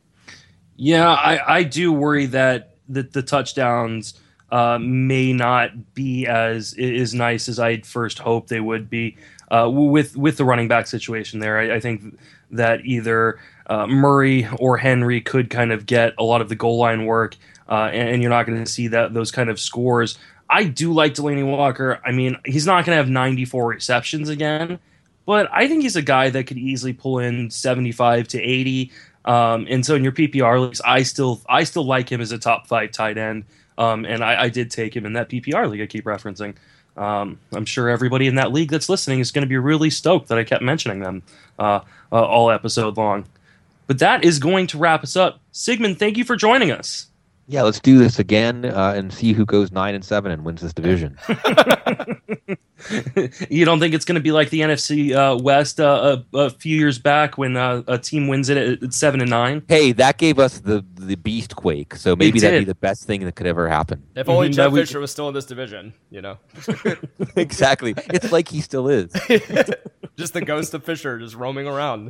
Yeah, I, I do worry that the, the touchdowns uh, may not be as as nice as I'd first hoped they would be uh, with with the running back situation there. I, I think that either uh, Murray or Henry could kind of get a lot of the goal line work. Uh, and, and you're not going to see that those kind of scores. I do like Delaney Walker. I mean, he's not going to have ninety-four receptions again, but I think he's a guy that could easily pull in seventy-five to eighty. Um, and so in your P P R leagues, I still I still like him as a top five tight end. Um, and I, I did take him in that P P R league I keep referencing. Um, I'm sure everybody in that league that's listening is going to be really stoked that I kept mentioning them uh, uh, all episode long. But that is going to wrap us up. Sigmund, thank you for joining us. Yeah, let's do this again uh, and see who goes nine and seven and wins this division. You don't think it's going to be like the N F C uh, West uh, a, a few years back when uh, a team wins it at, at seven and nine? Hey, that gave us the the beast quake, so maybe that'd be the best thing that could ever happen. If only Mhm, Jeff we- Fisher was still in this division, you know. Exactly. It's like he still is. Just the ghost of Fisher just roaming around.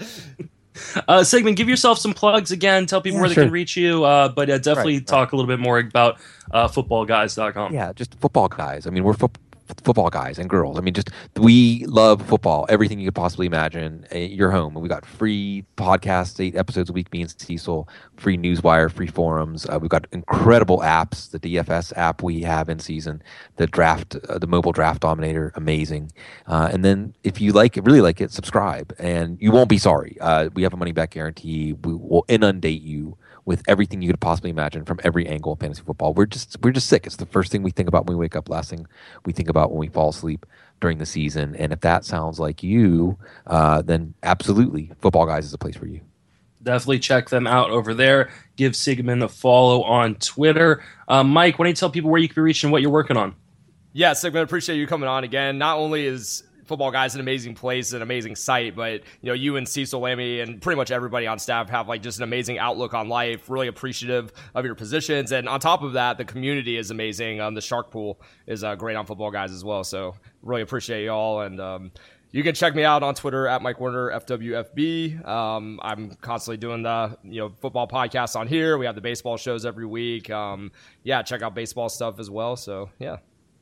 Uh, Sigmund, give yourself some plugs again. Tell people Yeah, where they sure. can reach you, uh, but uh, definitely Right, right. talk a little bit more about uh, football guys dot com. Yeah, just football guys. I mean, we're fo- football guys and girls. I mean, just we love football. Everything you could possibly imagine. Uh, You're home. We got free podcasts, eight episodes a week. Me and Cecil, free newswire, free forums. Uh, we've got incredible apps. The D F S app we have in season, the draft, uh, the mobile draft dominator, amazing. Uh, and then if you like it, really like it, subscribe, and you won't be sorry. Uh, we have a money back guarantee. We will inundate you with everything you could possibly imagine from every angle of fantasy football. We're just we're just sick. It's the first thing we think about when we wake up, last thing we think about when we fall asleep during the season. And if that sounds like you, uh, then absolutely, Football Guys is a place for you. Definitely check them out over there. Give Sigmund a follow on Twitter. Uh, Mike, why don't you tell people where you can be reaching and what you're working on? Yeah, Sigmund, appreciate you coming on again. Not only is Football Guys an amazing place, an amazing site, but you know, you and Cecil Lammy and pretty much everybody on staff have like just an amazing outlook on life, really appreciative of your positions. And on top of that, the community is amazing. Um, the Shark Pool is uh, great on Football Guys as well. So really appreciate y'all. And um, you can check me out on Twitter at Mike Werner F W F B. Um, I'm constantly doing the you know football podcasts on here. We have the baseball shows every week. Um, yeah, check out baseball stuff as well. So yeah.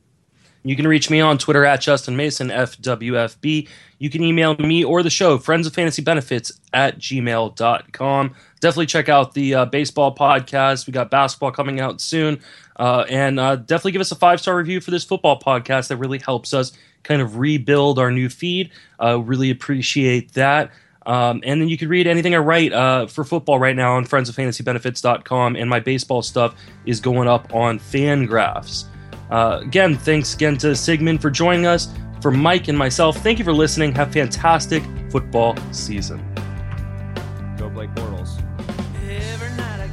You can reach me on Twitter at Justin Mason, F W F B. You can email me or the show, friends of fantasy benefits at gmail dot com. Definitely check out the uh, baseball podcast. We got basketball coming out soon. Uh, and uh, definitely give us a five-star review for this football podcast. That really helps us kind of rebuild our new feed. Uh, really appreciate that. Um, and then you can read anything I write uh, for football right now on friends of fantasy benefits dot com. And my baseball stuff is going up on Fangraphs. Uh, again, thanks again to Sigmund for joining us. For Mike and myself, thank you for listening. Have a fantastic football season. Go Blake Bortles. Every night I